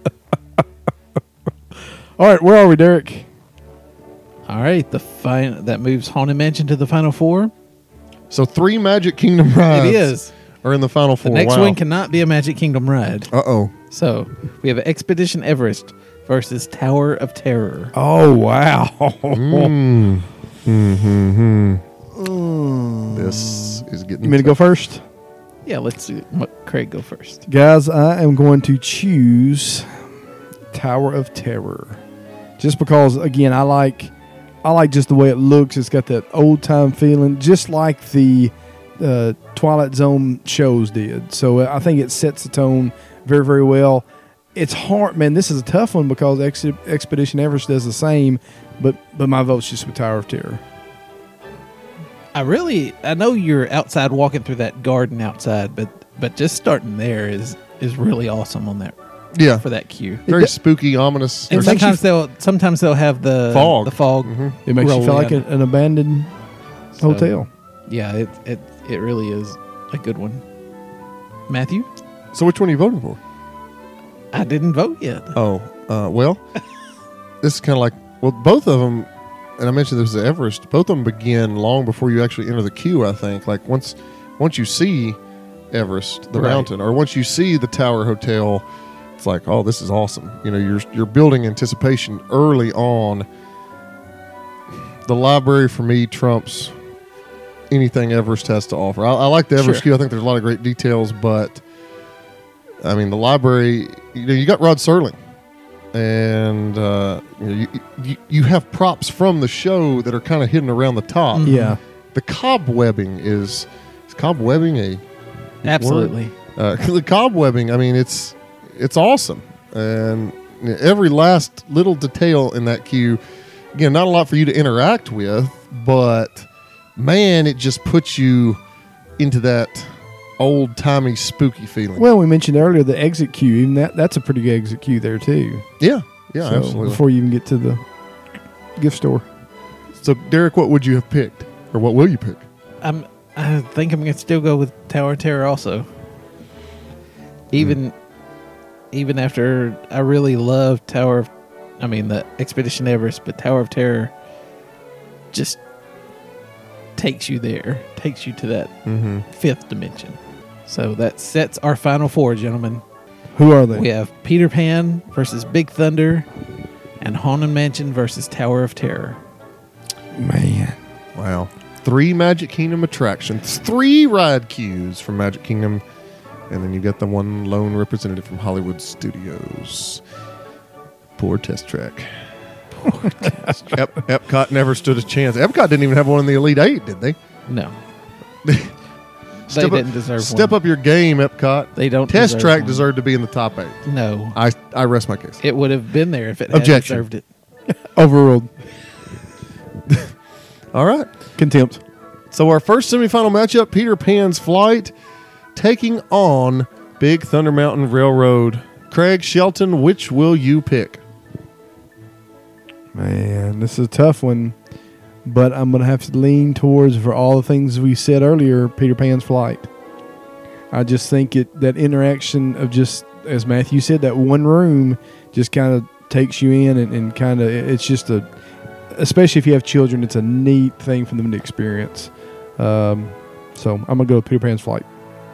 All right, where are we, Derek? All right. The fin- that moves Haunted Mansion to the final four. So three Magic Kingdom rides It is. are in the final The four. next wow. one cannot be a Magic Kingdom ride. Uh oh. So we have Expedition Everest versus Tower of Terror. Oh, wow. Mm. Hmm. This is getting. You mean to go first? Yeah, let's see what Craig go first. Guys, I am going to choose Tower of Terror. Just because, again, I like I like just the way it looks. It's got that old time feeling, just like the uh, Twilight Zone shows did. So uh, I think it sets the tone very, very well. It's hard, man. This is a tough one because Ex- Expedition Everest does the same, but but my vote's just with Tower of Terror. I really, I know you're outside walking through that garden outside, but but just starting there is is really awesome on that Yeah. for that queue. Very It- spooky, ominous. And It makes you sometimes they'll sometimes they'll have the Fog. the fog. Mhm. It makes you roll feel like in. a, an abandoned So, hotel. Yeah, it it it really is a good one. Matthew, So which one are you voting for? I didn't vote yet. Oh, uh, well, this is kind of like, well, both of them, and I mentioned this at Everest, both of them begin long before you actually enter the queue, I think. Like once once you see Everest, the Right. mountain, or once you see the Tower Hotel, it's like, oh, this is awesome. You know, you're you're building anticipation early on. The library for me trumps anything Everest has to offer. I, I like the Everest Sure. queue. I think there's a lot of great details, but I mean, the library, you know, you got Rod Serling, and uh, you, know, you, you you have props from the show that are kind of hidden around the top. Mhm. Yeah. The cobwebbing is is cobwebbing a Absolutely. uh, the cobwebbing. I mean, it's it's awesome, and you know, every last little detail in that queue. Again, not a lot for you to interact with, but man, it just puts you into that old timey spooky feeling. Well, we mentioned earlier the exit queue. Even that that's a pretty good exit queue there too. yeah, yeah, So, absolutely. Before you even get to the gift store. So, Derek, what would you have picked, or what will you pick? I'm. I think I'm gonna still go with Tower of Terror also. Even, even after I really love Tower of, I mean the Expedition Everest, but Tower of Terror just takes you there, takes you to that Mm-hmm. fifth dimension. So that sets our final four, gentlemen. Who are they? We have Peter Pan versus Big Thunder, and Haunted Mansion versus Tower of Terror. Man. Wow. Three Magic Kingdom attractions, three ride queues from Magic Kingdom, and then you got the one lone representative from Hollywood Studios. Poor Test Track. Ep- Epcot never stood a chance. Epcot didn't even have one in the Elite Eight, did they? No, they Step didn't up, deserve Step one. up your game, Epcot. They don't. Test deserve Track one. deserved to be in the top eight. No, I I rest my case. it would have been there if it had Objection. deserved it. Overruled. All right. Contempt. So our first semifinal matchup, Peter Pan's Flight taking on Big Thunder Mountain Railroad. Craig Shelton, which will you pick? Man, this is a tough one, but I'm going to have to lean towards, for all the things we said earlier, Peter Pan's Flight. I just think it that interaction of just, as Matthew said, that one room just kind of takes you in and, and kind of, it's just a, especially if you have children, it's a neat thing for them to experience. Um, so I'm going to go with Peter Pan's Flight.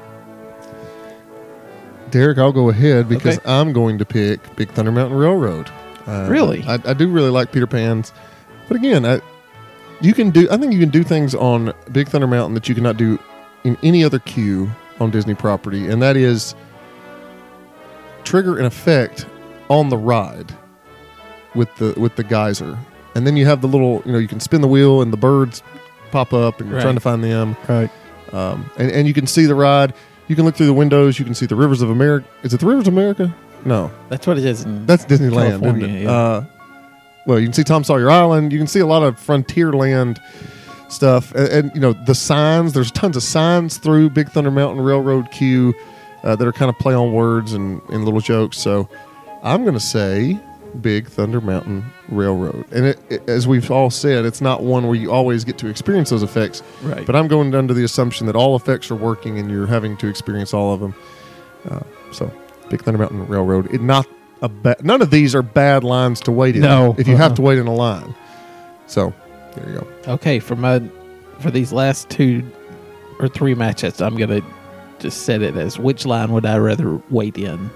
Derek, I'll go ahead because Okay. I'm going to pick Big Thunder Mountain Railroad. Uh, Really? I, I do really like Peter Pan's. But again, I, you can do. I think you can do things on Big Thunder Mountain that you cannot do in any other queue on Disney property, and that is trigger an effect on the ride with the with the geyser. And then you have the little, you know, you can spin the wheel and the birds pop up and you're Right. trying to find them. Right. Um, and, and you can see the ride. You can look through the windows. You can see the Rivers of America. Is it the Rivers of America? No, That's what it is. In that's Disneyland. California, Isn't it? yeah. Uh, well, you can see Tom Sawyer Island. You can see a lot of Frontierland stuff. And, and you know, the signs. There's tons of signs through Big Thunder Mountain Railroad queue uh, that are kind of play on words and, and little jokes. So I'm going to say Big Thunder Mountain Railroad. And it, it, as we've all said, it's not one where you always get to experience those effects. Right. But I'm going under the assumption that all effects are working and you're having to experience all of them. Uh, so Big Thunder Mountain Railroad. It not a ba- none of these are bad lines to wait in. No. If you have Uh-uh. to wait in a line. So there you go. Okay, for my for these last two or three matchups, I'm gonna just set it as which line would I rather wait in,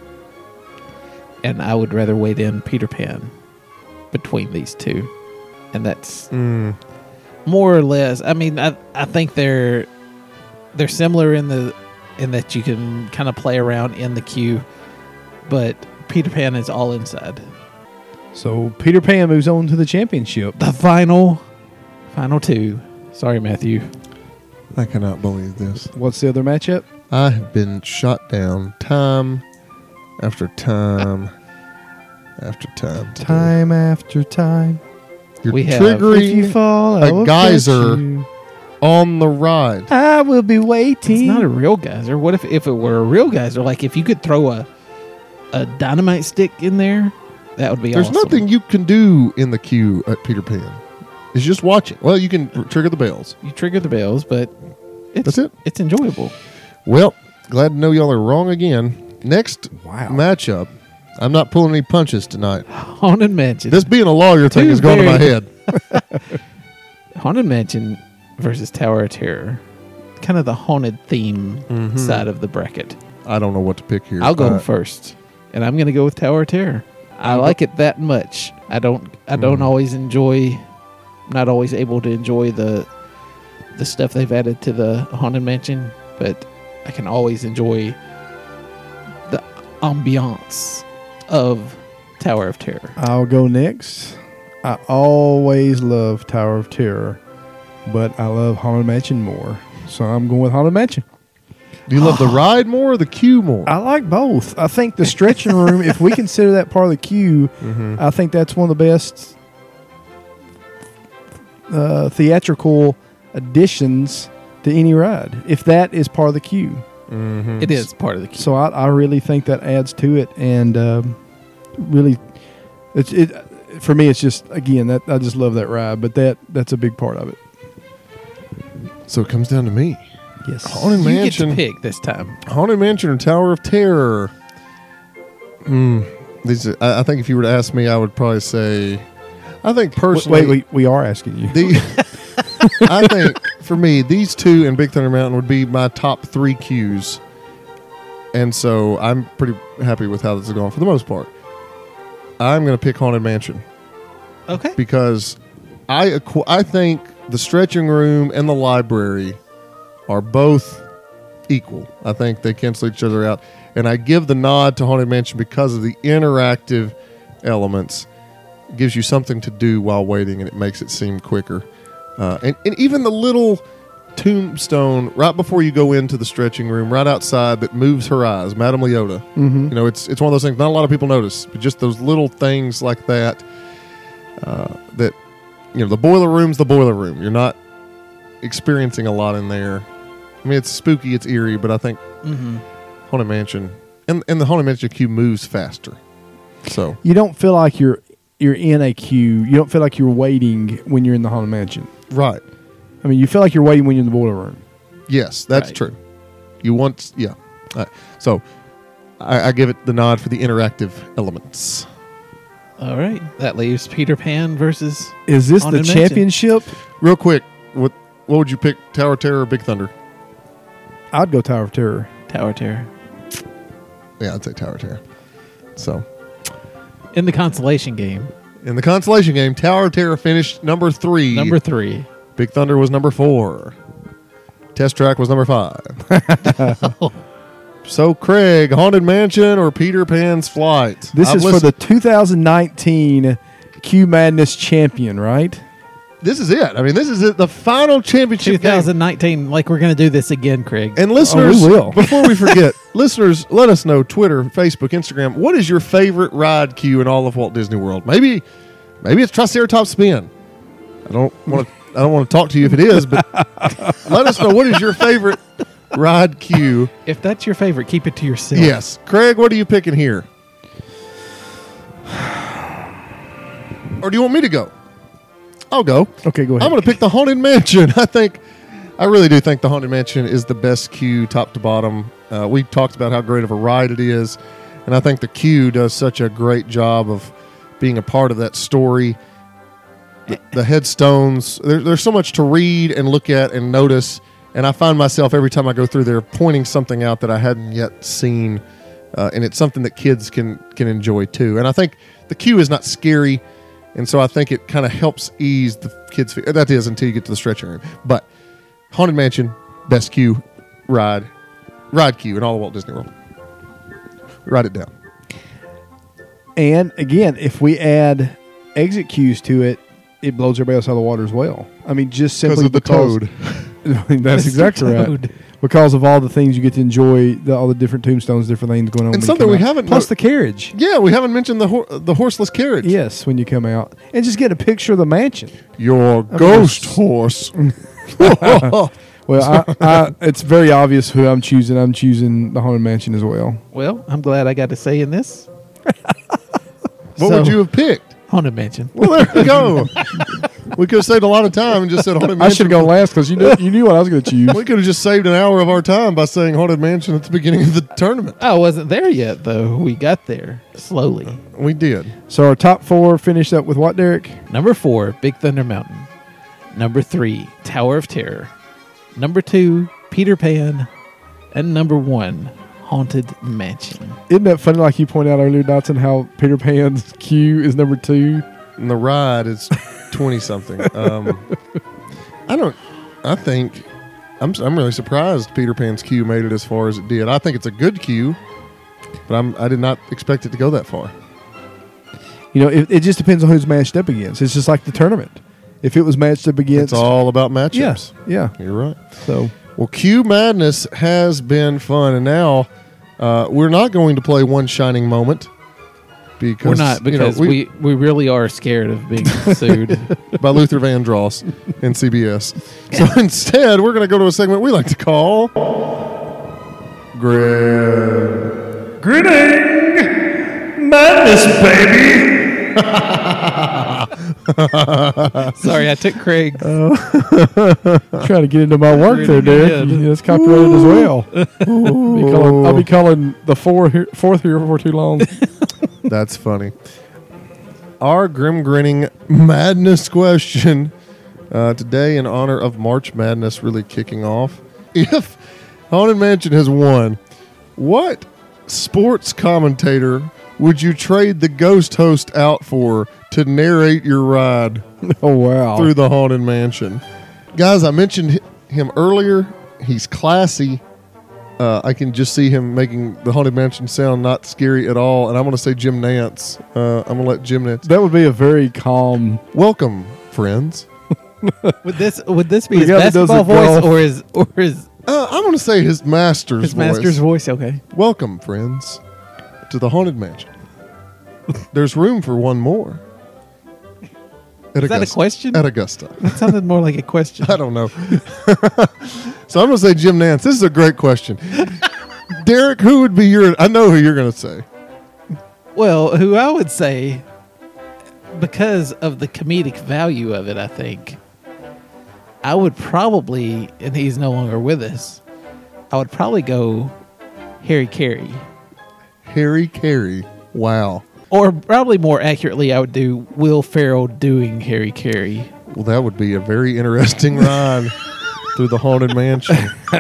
and I would rather wait in Peter Pan between these two, and that's Mm. more or less. I mean, I I think they're they're similar in the in that you can kind of play around in the queue, but Peter Pan is all inside. So Peter Pan moves on to the championship. The final, final two. Sorry, Matthew. I cannot believe this. What's the other matchup? I have been shot down time after time after time. today. Time after time. You're We have- triggering If you fall, a I will geyser. catch you. on the ride. I will be waiting. It's not a real geyser. What if, if it were a real geyser? Like if you could throw a a dynamite stick in there, that would be There's awesome. nothing you can do in the queue at Peter Pan. It's just watching. Well, you can r- trigger the bells. You trigger the bells, but it's, That's it. It's enjoyable. Well, glad to know y'all are wrong again. Next Wow. matchup. I'm not pulling any punches tonight. Haunted Mansion. This being a lawyer thing Two is going to my very- head. Haunted Mansion versus Tower of Terror. Kind of the haunted theme Mhm. side of the bracket. I don't know what to pick here. I'll go Uh, first, and I'm going to go with Tower of Terror. I like it that much. I don't. I don't Mm. always enjoy. Not always able to enjoy the the stuff they've added to the Haunted Mansion, but I can always enjoy the ambiance of Tower of Terror. I'll go next. I always love Tower of Terror, but I love Haunted Mansion more. So I'm going with Haunted Mansion. Do you love the ride more or the queue more? I like both. I think the stretching room, if we consider that part of the queue, Mhm. I think that's one of the best uh, theatrical additions to any ride, if that is part of the queue. Mhm. It is part of the queue. So I, I really think that adds to it, and um, really, it's it for me. It's just again that I just love that ride, but that that's a big part of it. So it comes down to me. Yes, Haunted You Mansion. get to pick this time. Haunted Mansion or Tower of Terror? Hmm. These, are- I, I think if you were to ask me, I would probably say. I think personally, Wait, wait, we are asking you. the. I think for me, these two and Big Thunder Mountain would be my top three queues, and so I'm pretty happy with how this is going for the most part. I'm going to pick Haunted Mansion Okay. because I acqu- I think the stretching room and the library are both equal. I think they cancel each other out. And I give the nod to Haunted Mansion because of the interactive elements. It gives you something to do while waiting, and it makes it seem quicker. Uh, and, and even the little tombstone right before you go into the stretching room, right outside, that moves her eyes, Madame Leota. Mm-hmm. You know, it's it's one of those things not a lot of people notice, but just those little things like that uh, that you know, the boiler room's the boiler room. You're not experiencing a lot in there. I mean, it's spooky, it's eerie, but I think Mm-hmm. Haunted Mansion and and the Haunted Mansion queue moves faster. So You don't feel like you're you're in a queue. You don't feel like you're waiting when you're in the Haunted Mansion. right, I mean, you feel like you're waiting when you're in the boiler room. yes, that's Right. true. You want, yeah. Uh, so I, I give it the nod for the interactive elements. All right. That leaves Peter Pan versus. Is this Haunted the Mansion. championship? Real quick, what what would you pick? Tower of Terror or Big Thunder? I'd go Tower of Terror. Tower Terror. Yeah, I'd say Tower of Terror. So In the consolation game, in the consolation game, Tower of Terror finished number three. number three. Big Thunder was number four. Test Track was number five. So, Craig, Haunted Mansion or Peter Pan's Flight? This I've is for listened- the two thousand nineteen Q Madness champion, right? This is it. I mean, this is it, the final championship game. twenty nineteen, like we're going to do this again, Craig. And listeners, Oh, we will. before we forget, listeners, let us know Twitter, Facebook, Instagram. What is your favorite ride queue in all of Walt Disney World? Maybe, maybe it's Triceratops Spin. I don't want to. I don't want to talk to you if it is, but let us know what is your favorite ride queue. If that's your favorite, keep it to yourself. Yes, Craig, what are you picking here? Or do you want me to go? I'll go. Okay, go ahead. I'm going to pick the Haunted Mansion. I think, I really do think the Haunted Mansion is the best queue, top to bottom. Uh, we talked about how great of a ride it is, and I think the queue does such a great job of being a part of that story. The, the headstones, there, there's so much to read and look at and notice, and I find myself every time I go through there pointing something out that I hadn't yet seen, uh, and it's something that kids can can enjoy too. And I think the queue is not scary. And so I think it kind of helps ease the kids' fear. That is until you get to the stretch area. But Haunted Mansion, best queue ride, ride queue in all of Walt Disney World. Write it down. And again, if we add exit queues to it, it blows everybody else out of the water as well. I mean, just simply of the because toad. That's Mister exactly right. Toad. Because of all the things you get to enjoy, the, all the different tombstones, different things going on. And when you something come we out. haven't plus no- the carriage. Yeah, we haven't mentioned the hor- the horseless carriage. Yes, when you come out and just get a picture of the mansion. Your mean, ghost it's- horse. Well, I, I, it's very obvious who I'm choosing. I'm choosing the Haunted Mansion as well. Well, I'm glad I got to say in this. What So- would you have picked? Haunted Mansion. Well, there we go. We could have saved a lot of time and just said Haunted I Mansion. should have gone last because you knew, you knew what I was going to choose. We could have just saved an hour of our time by saying Haunted Mansion at the beginning of the tournament. I wasn't there yet, though. We got there slowly. We did. So our top four finished up with what, Derek? Number four, Big Thunder Mountain. Number three, Tower of Terror. Number two, Peter Pan. And number one, Haunted Mansion. Isn't that funny, like you pointed out earlier, Dotson, how Peter Pan's queue is number two? And the ride is twenty something. Um, I don't. I think I'm. I'm really surprised Peter Pan's queue made it as far as it did. I think it's a good queue, but I'm. I did not expect it to go that far. You know, it, it just depends on who's matched up against. It's just like the tournament. If it was matched up against, It's all about matchups. yeah, yeah. You're right. So Well, Q Madness has been fun, and now uh, we're not going to play one shining moment because We're not, you know, because we, we really are scared of being sued. by Luther Vandross and C B S. So instead, we're going to go to a segment we like to call Grid. Grinning madness, baby. Sorry, I took Craig. trying to get into my work there, Really Derek. did. Yeah, it's copyrighted as well. Be calling- I'll be calling the four here, fourth here for too long. That's funny. Our grim grinning madness question uh, today in honor of March Madness really kicking off. If Haunted Mansion has won, what sports commentator would you trade the ghost host out for to narrate your ride Oh wow! through the Haunted Mansion? Guys, I mentioned hi- him earlier. He's classy. Uh, I can just see him making the Haunted Mansion sound not scary at all. And I'm going to say Jim Nance. Uh, I'm going to let Jim Nance. That would be a very calm. Welcome, friends. Would this would this be The his guy that does basketball the voice golf. or his or his Uh, I'm going to say his master's his voice. master's voice? Okay. Welcome, friends, to the Haunted Mansion. There's room for one more. At Is that a Augusta. question? At Augusta. That sounded more like a question. I don't know. So I'm going to say Jim Nance. This is a great question. Derek, who would be your... I know who you're going to say. Well, who I would say, because of the comedic value of it, I think, I would probably, and he's no longer with us, I would probably go Harry Carey. Harry Carey. Wow. Or probably more accurately, I would do Will Ferrell doing Harry Carey. Well, that would be a very interesting ride through the Haunted Mansion.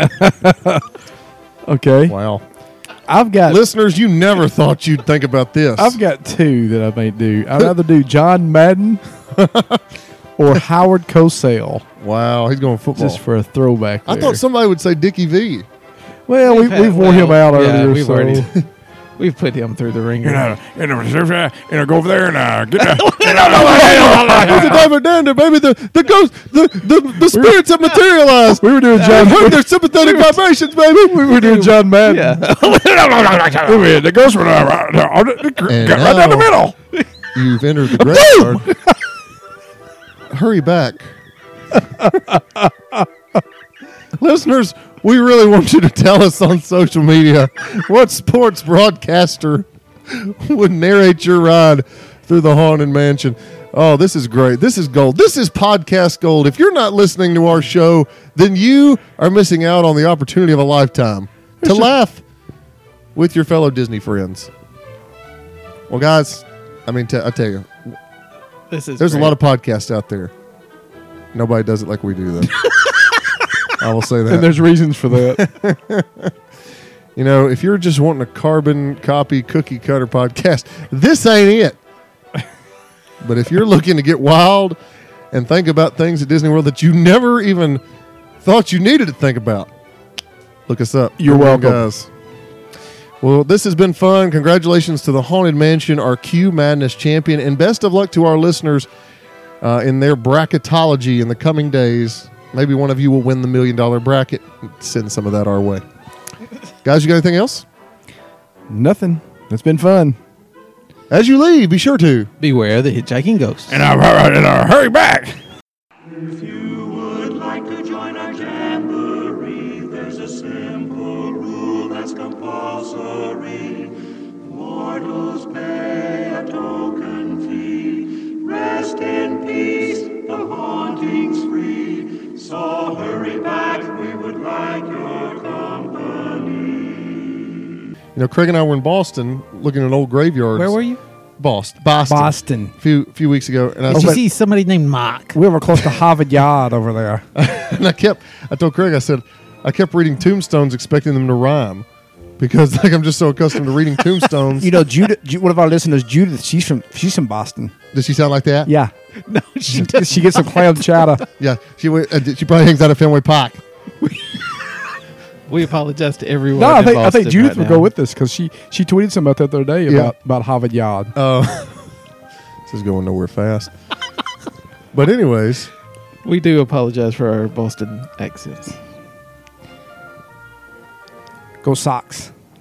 Okay. Wow. I've got Listeners, you never thought you'd think about this. I've got two that I may do. I'd either do John Madden or Howard Cosell, Wow, he's going football. just for a throwback. I there. thought somebody would say Dickie V. Well, we've, had- we've worn him well, out yeah, earlier. we've so. already- We've put him through the ringer. You know, you know, you know, go over there and uh, get the, He's a diver dander, baby. The the ghost, the the, the spirits have materialized. We were doing I John. heard their sympathetic vibrations, baby. we were doing John Madden. Yeah. the ghost went uh, right, uh, And right down the now- middle. You've entered the graveyard. Hurry back. Listeners, we really want you to tell us on social media what sports broadcaster would narrate your ride through the Haunted Mansion. Oh, this is great. This is gold. This is podcast gold. If you're not listening to our show, then you are missing out on the opportunity of a lifetime to laugh with your fellow Disney friends. Well, guys, I mean, t- I tell you, This is there's great. a lot of podcasts out there. Nobody does it like we do, though. I will say And that. there's reasons for that. You know, if you're just wanting a carbon copy cookie cutter podcast, this ain't it. But if you're looking to get wild and think about things at Disney World that you never even thought you needed to think about, look us up. You're Come on, welcome. guys. Well, this has been fun. Congratulations to the Haunted Mansion, our Q Madness champion, and best of luck to our listeners uh, in their bracketology in the coming days. Maybe one of you will win the million dollar bracket. Send some of that our way. Guys, you got anything else? Nothing. It's been fun. As you leave, be sure to. Beware the hitchhiking ghost. And uh, and, uh, hurry back. If you would like to join our jamboree, there's a simple rule that's compulsory. Mortals pay a token fee. Rest in peace, the haunting's free. So hurry back, we would like your company. You know, Craig and I were in Boston looking at old graveyards. Where were you? Boston. Boston. Boston. A few, few weeks ago. And I, Did you said- see somebody named Mark? We were close to Harvard Yard over there. and I kept, I told Craig, I said, I kept reading tombstones expecting them to rhyme. Because like I'm just so accustomed to reading tombstones. You know, Judith. Ju- one of our listeners, Judith. She's from. She's from Boston. Does she sound like that? Yeah. No, she She gets some clam chowder. Yeah. She wa- uh, she probably hangs out at Fenway Park. We apologize to everyone. No, I in think I think Boston Judith right would now. go with us because she she tweeted something about that the other day Yeah. about about Harvard Yard. Oh. This is going nowhere fast. But anyways, We do apologize for our Boston accents. Go Sox.